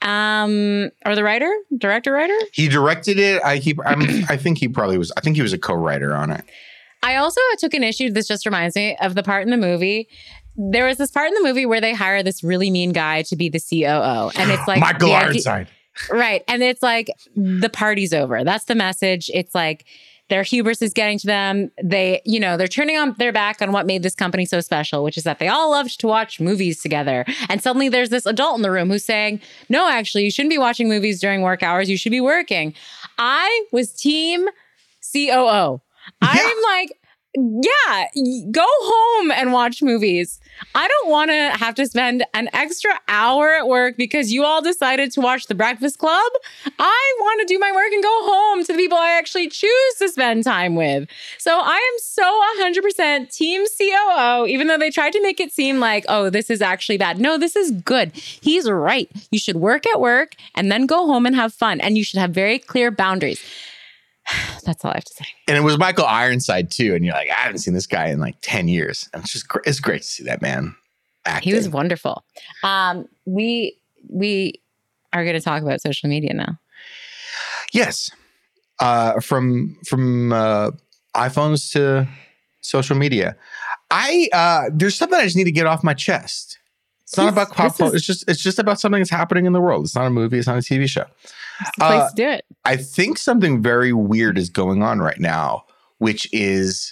Um, or the writer, director, writer. He directed it. I keep. I'm, I think he probably was. I think he was a co-writer on it. I also took an issue. This just reminds me of the part in the movie. There was this part in the movie where they hire this really mean guy to be the C O O, and it's like Michael the Ironside. Right. And it's like the party's over. That's the message. It's like their hubris is getting to them. They, you know, they're turning on their back on what made this company so special, which is that they all loved to watch movies together. And suddenly there's this adult in the room who's saying, no, actually, you shouldn't be watching movies during work hours. You should be working. I was team C O O. Yeah. I'm like, yeah, go home and watch movies. I don't want to have to spend an extra hour at work because you all decided to watch The Breakfast Club. I want to do my work and go home to the people I actually choose to spend time with. So I am so one hundred percent team C O O, even though they tried to make it seem like, oh, this is actually bad. No, this is good. He's right. You should work at work and then go home and have fun. And you should have very clear boundaries. That's all I have to say. And it was Michael Ironside too. And you're like, I haven't seen this guy in like ten years. And it's just great. It's great to see that man acting. He was wonderful. Um, we we are going to talk about social media now. Yes. Uh, from from uh, iPhones to social media. I uh, there's something I just need to get off my chest. It's not about pop culture. It's just it's just about something that's happening in the world. It's not a movie. It's not a T V show. It's the place uh, to do it. I think something very weird is going on right now, which is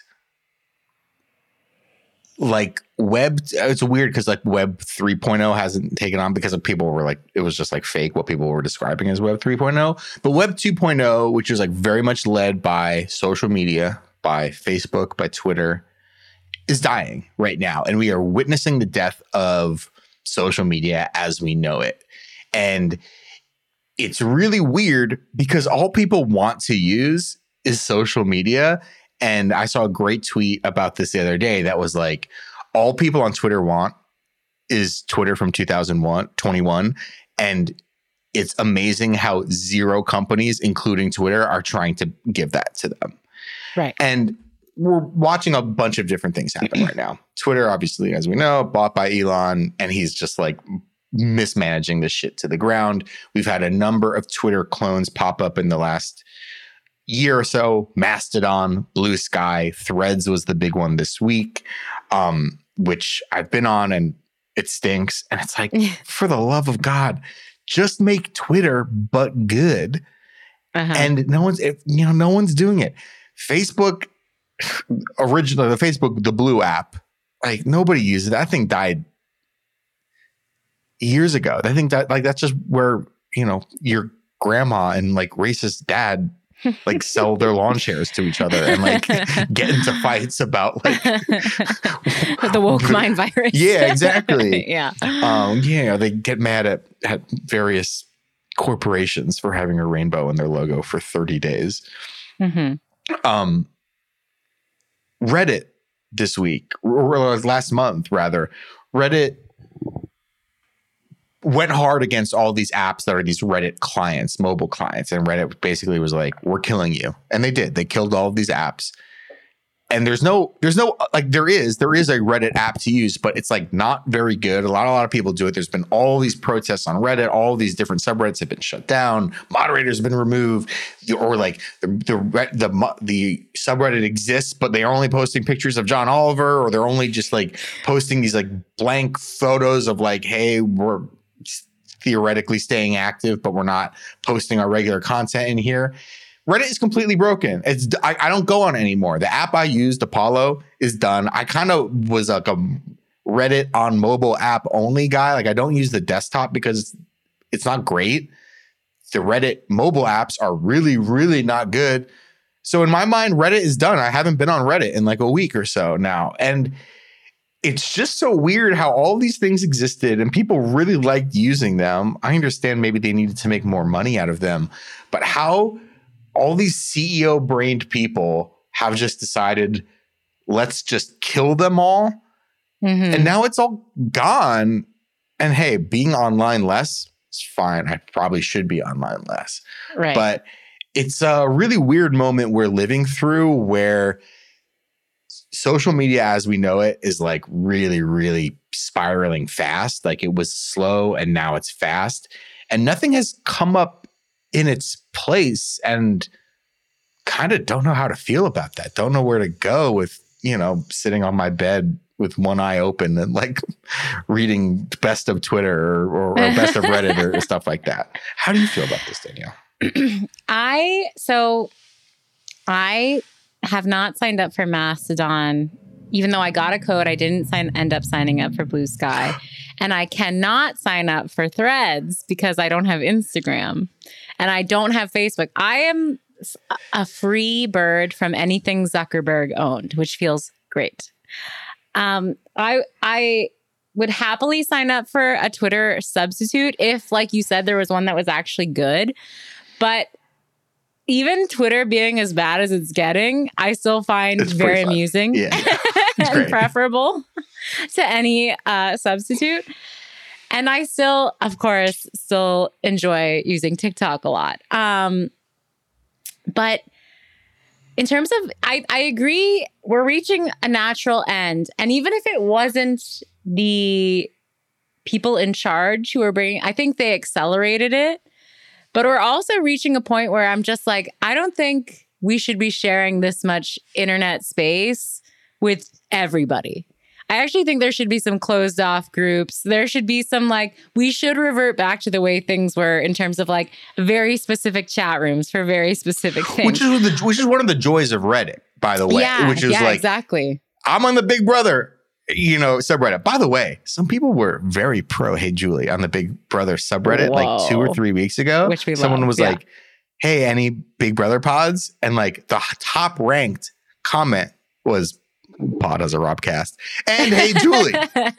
like web. It's weird because like web three point oh hasn't taken on because of people were like, it was just like fake what people were describing as web three point oh. But web two point oh, which is like very much led by social media, by Facebook, by Twitter, is dying right now. And we are witnessing the death of social media as we know it. And it's really weird because all people want to use is social media. And I saw a great tweet about this the other day that was like, all people on Twitter want is Twitter from two thousand twenty-one. And it's amazing how zero companies, including Twitter, are trying to give that to them. Right. And we're watching a bunch of different things happen right now. Twitter, obviously, as we know, bought by Elon, and he's just like mismanaging this shit to the ground. We've had a number of Twitter clones pop up in the last year or so. Mastodon, Blue Sky, Threads was the big one this week, um, which I've been on and it stinks. And it's like, for the love of God, just make Twitter but good. Uh-huh. And no one's, you know, no one's doing it. Facebook, originally the Facebook, the Blue app, like nobody uses it. That thing died years ago. I think that like that's just where, you know, your grandma and like racist dad like sell their lawn chairs to each other and like get into fights about like the woke mind virus. Yeah, exactly. Yeah. Um, yeah, they get mad at, at various corporations for having a rainbow in their logo for thirty days. Mm-hmm. Um, Reddit this week, or last month rather, Reddit went hard against all these apps that are these Reddit clients, mobile clients. And Reddit basically was like, we're killing you. And they did. They killed all of these apps. And there's no, there's no, like there is, there is a Reddit app to use, but it's like not very good. A lot, a lot of people do it. There's been all these protests on Reddit. All these different subreddits have been shut down. Moderators have been removed, or like the, the, the, the subreddit exists, but they are only posting pictures of John Oliver, or they're only just like posting these like blank photos of like, hey, we're theoretically staying active, but we're not posting our regular content in here. Reddit is completely broken. It's I, I don't go on it anymore. The app I used, Apollo, is done. I kind of was like a Reddit on mobile app only guy. Like I don't use the desktop because it's not great. The Reddit mobile apps are really, really not good. So in my mind, Reddit is done. I haven't been on Reddit in like a week or so now. And it's just so weird how all these things existed and people really liked using them. I understand maybe they needed to make more money out of them, but how all these C E O-brained people have just decided, let's just kill them all. Mm-hmm. And now it's all gone. And hey, being online less is fine. I probably should be online less. Right. But it's a really weird moment we're living through where social media as we know it is like really, really spiraling fast. Like it was slow and now it's fast. and nothing has come up in its place, and kind of don't know how to feel about that. Don't know where to go with, you know, sitting on my bed with one eye open and like reading best of Twitter or, or, or best of Reddit or stuff like that. How do you feel about this, Danielle? I, so I have not signed up for Mastodon. Even though I got a code, I didn't sign, end up signing up for Blue Sky. And I cannot sign up for Threads because I don't have Instagram and I don't have Facebook. I am a free bird from anything Zuckerberg owned, which feels great. Um, I I would happily sign up for a Twitter substitute if, like you said, there was one that was actually good. But even Twitter being as bad as it's getting, I still find It's very pretty fun. amusing Yeah, yeah. It's and great. preferable to any uh, substitute. And I still, of course, still enjoy using TikTok a lot. Um, but in terms of, I, I agree, we're reaching a natural end. And even if it wasn't the people in charge who are bringing, I think they accelerated it. But we're also reaching a point where I'm just like, I don't think we should be sharing this much internet space with everybody. I actually think there should be some closed off groups. There should be some like, we should revert back to the way things were in terms of like very specific chat rooms for very specific things. Which is the, which is one of the joys of Reddit, by the way. Yeah, which is yeah, like, exactly. I'm on the Big Brother, you know, subreddit. By the way, some people were very pro Hey Julie on the Big Brother subreddit Whoa. like two or three weeks ago. Which we Someone love, was yeah. like, hey, any Big Brother pods? And like the top ranked comment was pod as a Robcast and Hey Julie.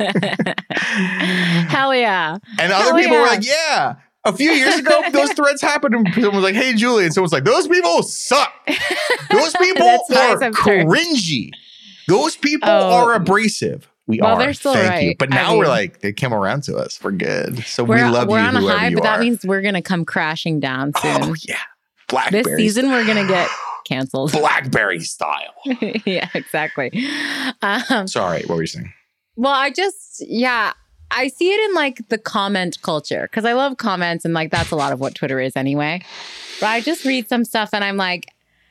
Hell yeah. And Hell other people yeah. were like, yeah. A few years ago, those threads happened and someone was like, hey, Julie. And someone's like, those people suck. Those people That's nice, are I'm sure. cringy. Those people Oh. are abrasive. We Well, are. they're still Thank you. right. But I now mean- we're like, they came around to us. We're good. So We're, we love we're you, on a whoever high, you but that are. means we're going to come crashing down soon. Oh, yeah. Blackberry. This season, we're going to get canceled. Blackberry style. Yeah, exactly. Um, Sorry, what were you saying? well, I just, yeah, I see it in like the comment culture because I love comments and like that's a lot of what Twitter is anyway. But I just read some stuff and I'm like,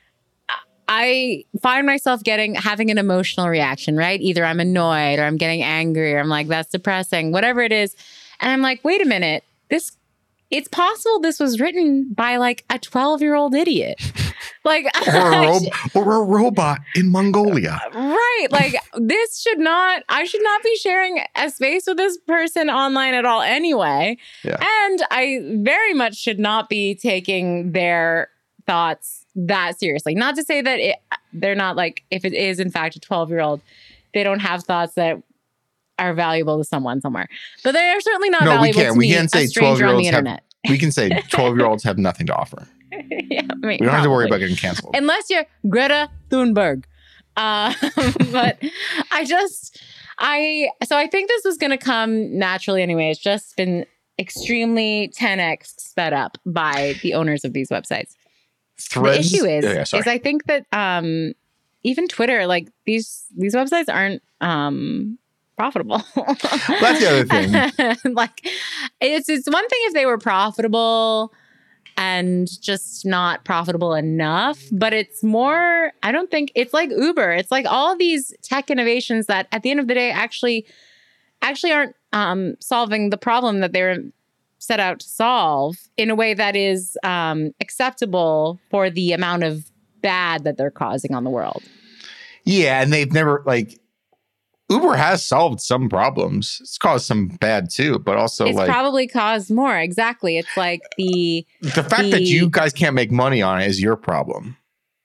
I find myself getting, having an emotional reaction, right? Either I'm annoyed or I'm getting angry or I'm like, that's depressing, whatever it is. And I'm like, wait a minute, this, it's possible this was written by like a twelve year old idiot. Like, Or a, ro- or a robot in Mongolia. right. Like this should not, I should not be sharing a space with this person online at all anyway. Yeah. And I very much should not be taking their thoughts that seriously. Not to say that it, they're not like, if it is in fact a twelve year old, they don't have thoughts that are valuable to someone somewhere. But they're certainly not No, we valuable can't. to We me, can't say a stranger on the twelve-year-olds have- internet. We can say twelve-year-olds have nothing to offer. Yeah, I mean, We don't have to worry probably. about getting canceled. Unless you're Greta Thunberg. Uh, but I just, I, so I think this was going to come naturally anyway. It's just been extremely ten x sped up by the owners of these websites. Threads. The issue is, Oh, yeah, sorry. is I think that um, even Twitter, like these, these websites aren't um, profitable. That's the other thing. Like it's, it's one thing if they were profitable and just not profitable enough, but it's more, I don't think it's like Uber. It's like all these tech innovations that at the end of the day actually actually aren't um, solving the problem that they were set out to solve in a way that is um, acceptable for the amount of bad that they're causing on the world. Yeah, and they've never like Uber has solved some problems. It's caused some bad too, but also It's like probably caused more. Exactly. It's like the, the fact that the- you guys can't make money on it is your problem.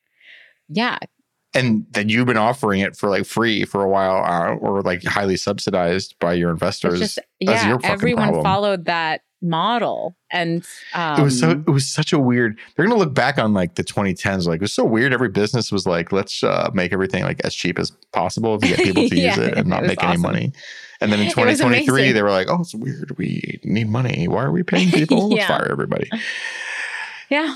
yeah, And that you've been offering it for like free for a while uh, or like highly subsidized by your investors. it's just, That's yeah, your fucking everyone problem. followed that model. And um, It was so it was such a weird. They're gonna look back on like the twenty tens. Like it was so weird. Every business was like, let's uh, make everything like as cheap as possible to get people to Yeah, use it and not it was make any awesome. money. And then in It twenty was twenty-three, amazing. they were like, oh, it's weird. We need money. Why are we paying people? Let's Yeah. fire everybody. yeah.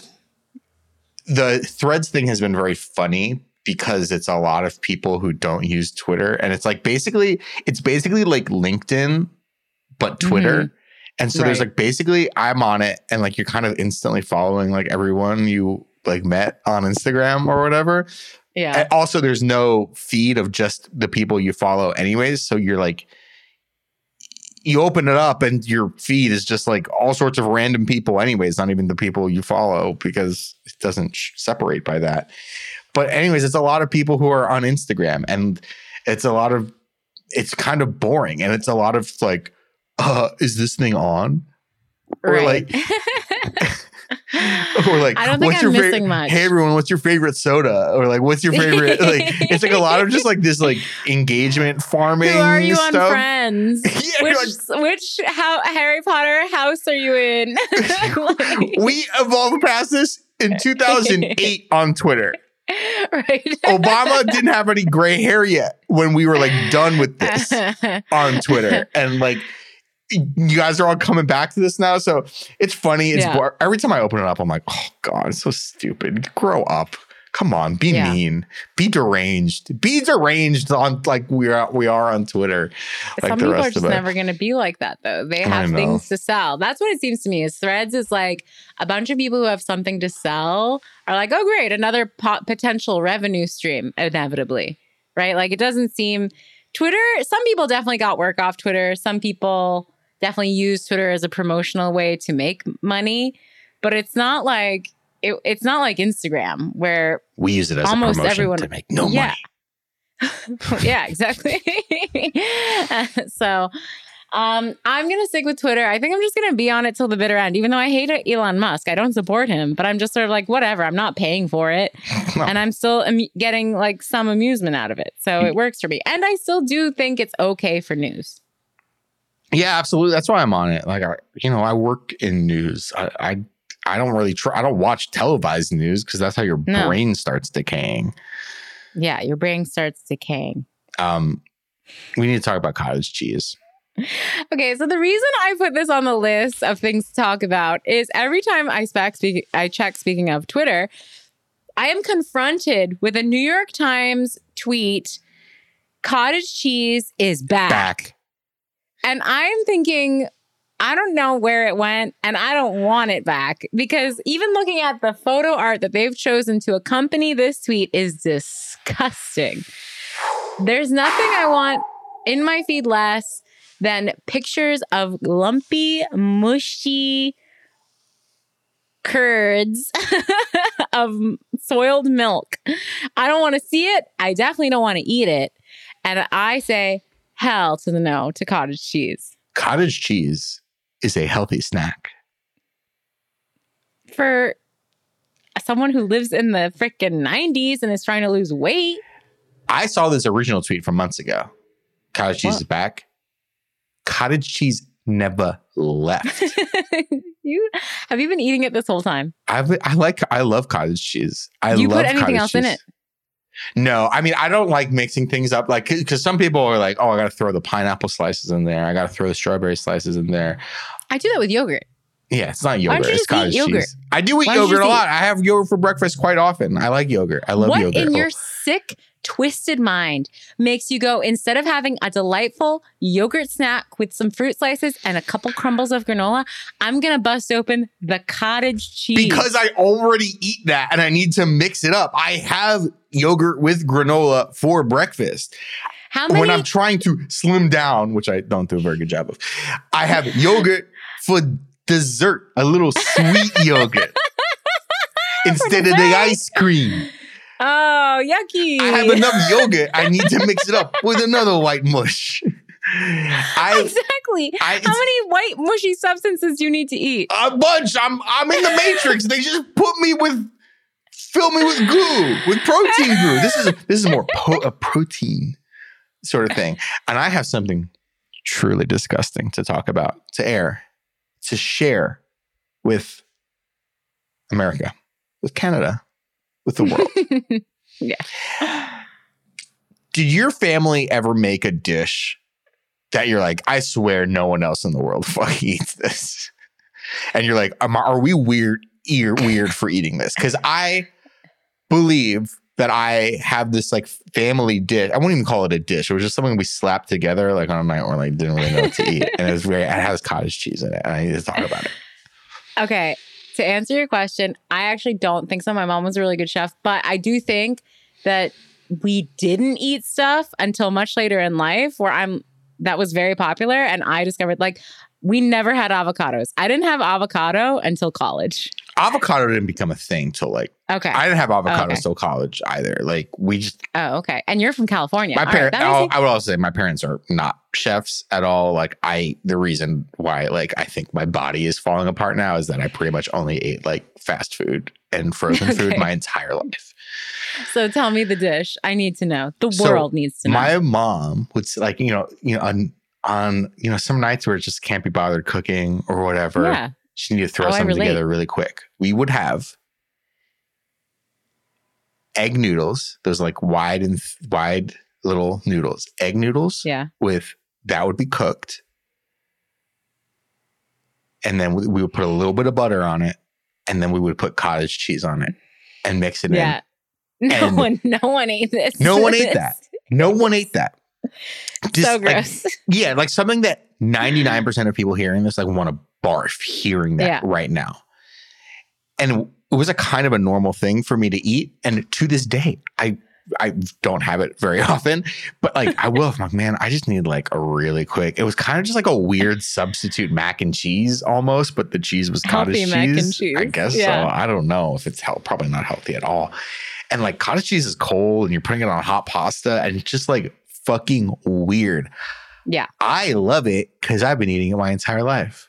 The Threads thing has been very funny because it's a lot of people who don't use Twitter, and it's like basically it's basically like LinkedIn but Twitter. And so right. there's like basically I'm on it and like you're kind of instantly following like everyone you like met on Instagram or whatever. Yeah. And also there's no feed of just the people you follow anyways. So you're like, you open it up and your feed is just like all sorts of random people anyways, not even the people you follow because it doesn't sh- separate by that. But anyways, it's a lot of people who are on Instagram and it's a lot of, it's kind of boring. And it's a lot of like, uh, is this thing on? Or right. like, or like, I don't think what's I'm your missing favorite? much. Hey everyone, what's your favorite soda? Or like, what's your favorite? Like, it's like a lot of just like this like engagement farming. Who are you stuff. on Friends? Yeah, which like, which how Harry Potter house are you in? Like, we evolved past this in two thousand eight on Twitter. Right. Obama didn't have any gray hair yet when we were like done with this on Twitter. And like, you guys are all coming back to this now. So it's funny. It's yeah. bar- every time I open it up, I'm like, oh God, it's so stupid. Grow up. Come on, be yeah. mean, be deranged, be deranged on like we are we are on Twitter. Like Some the people rest are just of it. never going to be like that, though. They have things to sell. That's what it seems to me. Is Threads is like a bunch of people who have something to sell are like, oh great, another pot- potential revenue stream. Inevitably, right? Like it doesn't seem Twitter. Some people definitely got work off Twitter. Some people definitely use Twitter as a promotional way to make money, but it's not like. It, it's not like Instagram where we use it as almost a promotion everyone, to make no yeah. money. Yeah, exactly. So um, I'm going to stick with Twitter. I think I'm just going to be on it till the bitter end, even though I hate Elon Musk. I don't support him, but I'm just sort of like, whatever. I'm not paying for it. No. And I'm still am- getting like some amusement out of it. So it works for me. And I still do think it's okay for news. Yeah, absolutely. That's why I'm on it. Like, I, you know, I work in news. I, I I don't really try. I don't watch televised news because that's how your no. brain starts decaying. Yeah, your brain starts decaying. Um, we need to talk about cottage cheese. Okay, so the reason I put this on the list of things to talk about is every time I spec, speak, I check. Speaking of Twitter, I am confronted with a New York Times tweet: "Cottage cheese is back." Back. And I'm thinking, I don't know where it went and I don't want it back because even looking at the photo art that they've chosen to accompany this tweet is disgusting. There's nothing I want in my feed less than pictures of lumpy, mushy curds of soiled milk. I don't want to see it. I definitely don't want to eat it. And I say hell to the no to cottage cheese. Cottage cheese is a healthy snack. For someone who lives in the freaking nineties and is trying to lose weight. I saw this original tweet from months ago. Cottage cheese what? is back. Cottage cheese never left. you have you been eating it this whole time? I've, I like I love cottage cheese. I Do you love put anything else cheese. in it? No, I mean, I don't like mixing things up. Like, because some people are like, oh, I got to throw the pineapple slices in there. I got to throw the strawberry slices in there. I do that with yogurt. Yeah, it's not yogurt. It's cottage yogurt? cheese. I do eat Why yogurt a eat? lot. I have yogurt for breakfast quite often. I like yogurt. I love what yogurt. What in oh. your sick, twisted mind makes you go, instead of having a delightful yogurt snack with some fruit slices and a couple crumbles of granola, I'm going to bust open the cottage cheese? Because I already eat that and I need to mix it up. I have yogurt with granola for breakfast. How many? When I'm trying to slim down, which I don't do a very good job of, I have yogurt for dessert, a little sweet yogurt instead of the ice cream. Oh, yucky. I have enough yogurt. I need to mix it up with another white mush. I, exactly. I, How many white mushy substances do you need to eat? A bunch. I'm I'm in the Matrix. They just put me with, fill me with goo, with protein goo. This is this is more po- a protein sort of thing. And I have something truly disgusting to talk about, to air, to share with America, with Canada, with the world. Yeah. Did your family ever make a dish that you're like, I swear no one else in the world fucking eats this? And you're like, are we weird, ear, weird for eating this? Because I believe that I have this like family dish. I wouldn't even call it a dish. It was just something we slapped together like on a night where like didn't really know what to eat. And it was very, it has cottage cheese in it. And I need to talk about it. Okay. To answer your question, I actually don't think so. My mom was a really good chef, but I do think that we didn't eat stuff until much later in life where I'm, that was very popular. And I discovered like, we never had avocados. I didn't have avocado until college. Avocado didn't become a thing till like, okay. I didn't have avocados okay. till college either. Like we just. Oh, okay. And you're from California. My parents, right, I would also say my parents are not chefs at all. Like I, the reason why like I think my body is falling apart now is that I pretty much only ate like fast food and frozen okay. food my entire life. So tell me the dish. I need to know. The so world needs to know. My mom would like, you know, you know, on, on, you know, some nights where it just can't be bothered cooking or whatever. Yeah. She needed to throw oh, something together really quick. We would have egg noodles, those like wide and th- wide little noodles, egg noodles. Yeah. With that would be cooked. And then we, we would put a little bit of butter on it. And then we would put cottage cheese on it and mix it yeah. in. No and one, no one ate this. No one ate that. No one ate that. Just, so gross. Like, yeah, like something that ninety-nine percent of people hearing this like want to barf hearing that yeah. right now. And it was a kind of a normal thing for me to eat. And to this day, I I don't have it very often, but like I will. I'm like, man, I just need like a really quick. It was kind of just like a weird substitute mac and cheese almost, but the cheese was cottage healthy cheese. Mac and cheese. I guess yeah. so. I don't know if it's health, probably not healthy at all. And like cottage cheese is cold and you're putting it on hot pasta and it's just like fucking weird. Yeah. I love it because I've been eating it my entire life.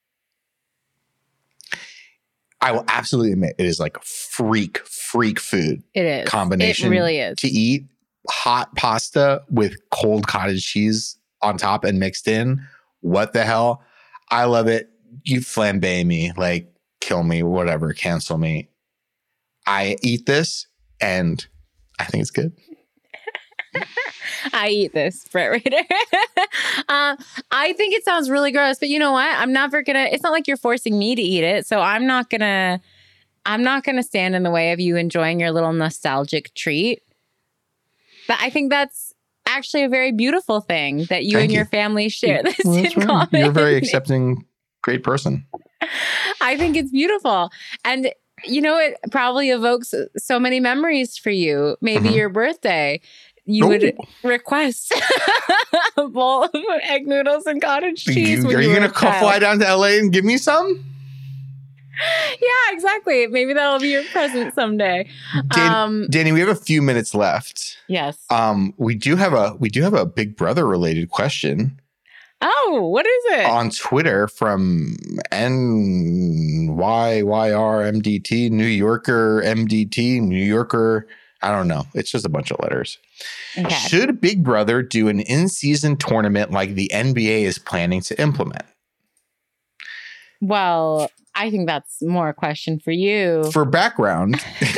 I will absolutely admit it is like freak, freak food. It is. Combination. It really is. To eat hot pasta with cold cottage cheese on top and mixed in. What the hell? I love it. You flambe me, like kill me, whatever, cancel me. I eat this and I think it's good. I eat this, Brett Rader. uh, I think it sounds really gross, but you know what? I'm never gonna. It's not like you're forcing me to eat it, so I'm not gonna. I'm not gonna stand in the way of you enjoying your little nostalgic treat. But I think that's actually a very beautiful thing that you Thank and you. your family share this well, in right. common. You're a very accepting, great person. I think it's beautiful, and you know it probably evokes so many memories for you. Maybe mm-hmm. your birthday. You Ooh. would request a bowl of egg noodles and cottage cheese. You, when are you, you going to fly down to L A and give me some? Yeah, exactly. Maybe that'll be your present someday. Dan- um, Danny, we have a few minutes left. Yes. Um, we do have a we do have a Big Brother related question. Oh, what is it? On Twitter from N Y Y R M D T, New Yorker M D T, New Yorker. I don't know. It's just a bunch of letters. Okay. Should Big Brother do an in-season tournament like the N B A is planning to implement? Well, I think that's more a question for you. For background,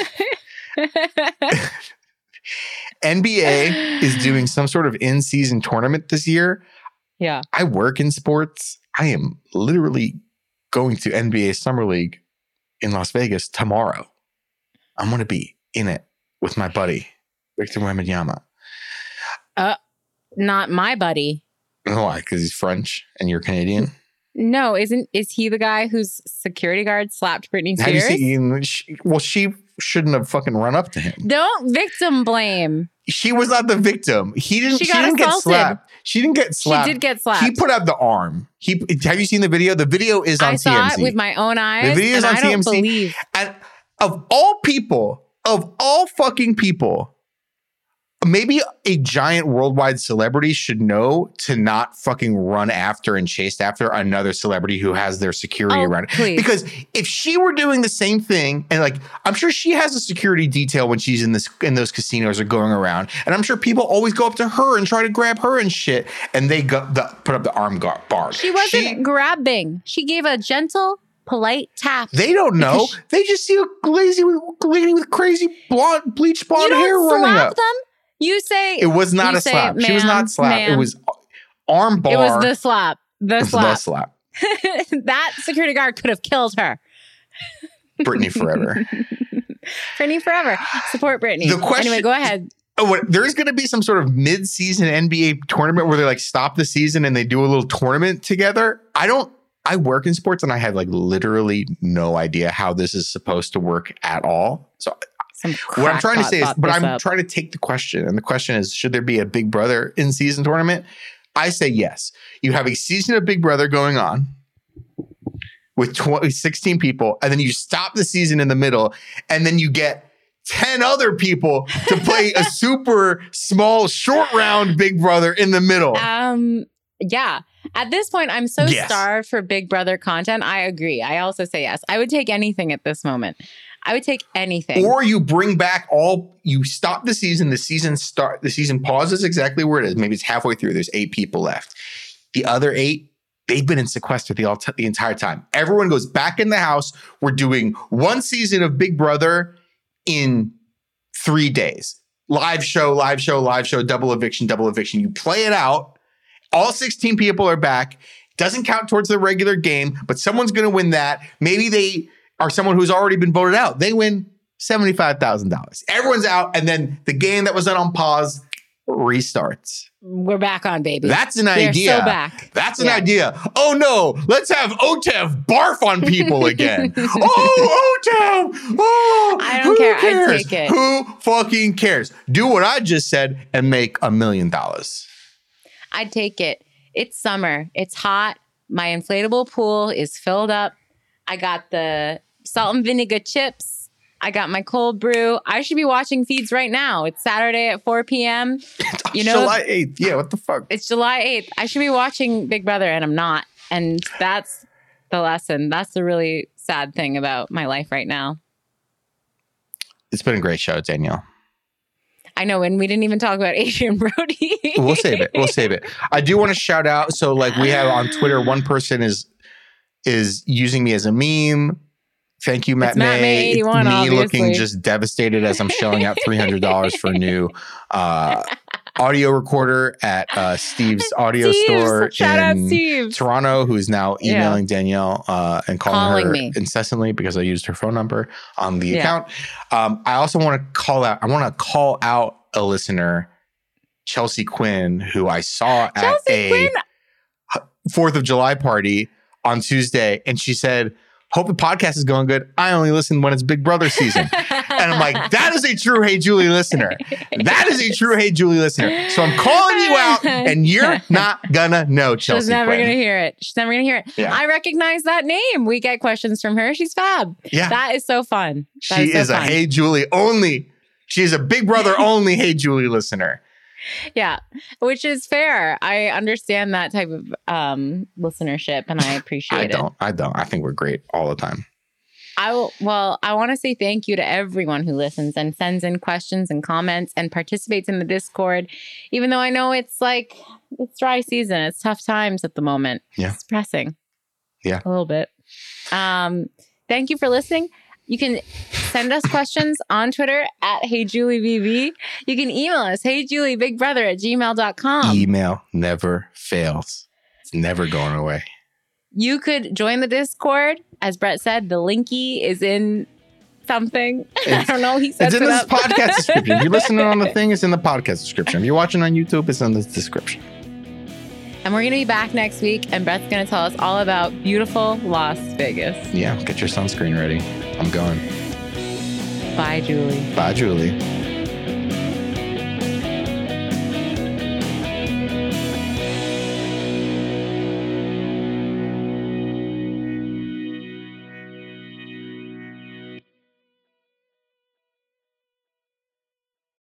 N B A is doing some sort of in-season tournament this year. Yeah. I work in sports. I am literally going to N B A Summer League in Las Vegas tomorrow. I'm going to be in it with my buddy, Victor Wembanyama. Uh, not my buddy. Why? Because he's French and you're Canadian? No, isn't is he the guy whose security guard slapped Britney Spears? Have you seen, well, she shouldn't have fucking run up to him. Don't victim blame. She was not the victim. He didn't. She, she got didn't assaulted. get slapped. She didn't get slapped. She did get slapped. He put out the arm. He have you seen the video? The video is on I T M Z. I saw it with my own eyes. The video is on I T M Z. Don't believe. And of all people. Of all fucking people, maybe a giant worldwide celebrity should know to not fucking run after and chase after another celebrity who has their security oh, around it. Please. Because if she were doing the same thing, and like, I'm sure she has a security detail when she's in this in those casinos or going around, and I'm sure people always go up to her and try to grab her and shit, and they go the, put up the arm guard bar. She wasn't she, grabbing. She gave a gentle, polite tap. They don't know. She, they just see a lazy lady with crazy blonde, bleach blonde you don't hair running slap up. Them? You say it was not a say, slap. She was not slapped. Ma'am. It was arm bar. It was the slap. The slap. The slap. That security guard could have killed her. Britney forever. Brittany forever. Support Brittany. The question- anyway, go ahead. Oh, what, there's going to be some sort of mid-season N B A tournament where they like stop the season and they do a little tournament together. I don't, I work in sports and I have like literally no idea how this is supposed to work at all. So Some what I'm trying to say is, but I'm up. trying to take the question. And the question is, should there be a Big Brother in season tournament? I say yes. You have a season of Big Brother going on with twenty, sixteen people, and then you stop the season in the middle, and then you get ten other people to play a super small, short round Big Brother in the middle. Um, yeah. At this point, I'm so Yes. starved for Big Brother content. I agree. I also say yes. I would take anything at this moment. I would take anything. Or you bring back all, you stop the season, the season start, the season pauses exactly where it is. Maybe it's halfway through. There's eight people left. The other eight, they've been in sequester the, all t- the entire time. Everyone goes back in the house. We're doing one season of Big Brother in three days. Live show, live show, live show, double eviction, double eviction. You play it out. All sixteen people are back. Doesn't count towards the regular game, but someone's going to win that. Maybe they are someone who's already been voted out. They win seventy-five thousand dollars. Everyone's out, and then the game that was on pause restarts. We're back on, baby. That's an They're idea. so back. That's an Yeah. idea. Oh no, let's have O T E V barf on people again. oh, O T E V. Oh, I don't who care. I'd cares? take it. Who fucking cares? Do what I just said and make a million dollars. I'd take it. It's summer. It's hot. My inflatable pool is filled up. I got the salt and vinegar chips. I got my cold brew. I should be watching feeds right now. It's Saturday at four p.m. You know, July eighth. Yeah, what the fuck? It's July eighth. I should be watching Big Brother and I'm not. And that's the lesson. That's the really sad thing about my life right now. It's been a great show, Danielle. I know, and we didn't even talk about Adrian Brody. We'll save it. We'll save it. I do want to shout out. So like we have on Twitter, one person is is using me as a meme. Thank you, Matt It's Matt May May. It's eighty-one, me obviously. looking just devastated as I'm shelling out three hundred dollars for a new uh, audio recorder at uh, Steve's audio Steve, store shout out in Steve. Toronto, who's now Yeah. emailing Danielle uh, and calling, Calling her me. incessantly because I used her phone number on the Yeah. account. Um, I also want to call out. I want to call out a listener, Chelsea Quinn, who I saw at Chelsea a Quinn. Fourth of July party on Tuesday, and she said, "Hope the podcast is going good. I only listen when it's Big Brother season." And I'm like, that is a true Hey Julie listener. That is a true Hey Julie listener. So I'm calling you out, and you're not gonna know, Chelsea She's never Quinn. going to hear it. She's never going to hear it. Yeah. I recognize that name. We get questions from her. She's fab. Yeah. That is so fun. That She so is a fun. Hey Julie only. She is a Big Brother only Hey Julie listener. Yeah, which is fair. I understand that type of um, listenership, and I appreciate I it. don't. I don't. I think we're great all the time. I will, well, I want to say thank you to everyone who listens and sends in questions and comments and participates in the Discord, even though I know it's like, it's dry season. It's tough times at the moment. Yeah. It's pressing. Yeah. A little bit. Um, thank you for listening. You can send us questions on Twitter at HeyJulieBB. You can email us, HeyJulieBigBrother at gmail dot com. Email never fails. It's never going away. You could join the Discord. As Brett said, the linky is in something. I don't know. He It's sets in it this up. podcast description. If you're listening on the thing, it's in the podcast description. If you're watching on YouTube, it's in the description. And we're going to be back next week, and Brett's going to tell us all about beautiful Las Vegas. Yeah, get your sunscreen ready. I'm going. Bye, Julie. Bye, Julie.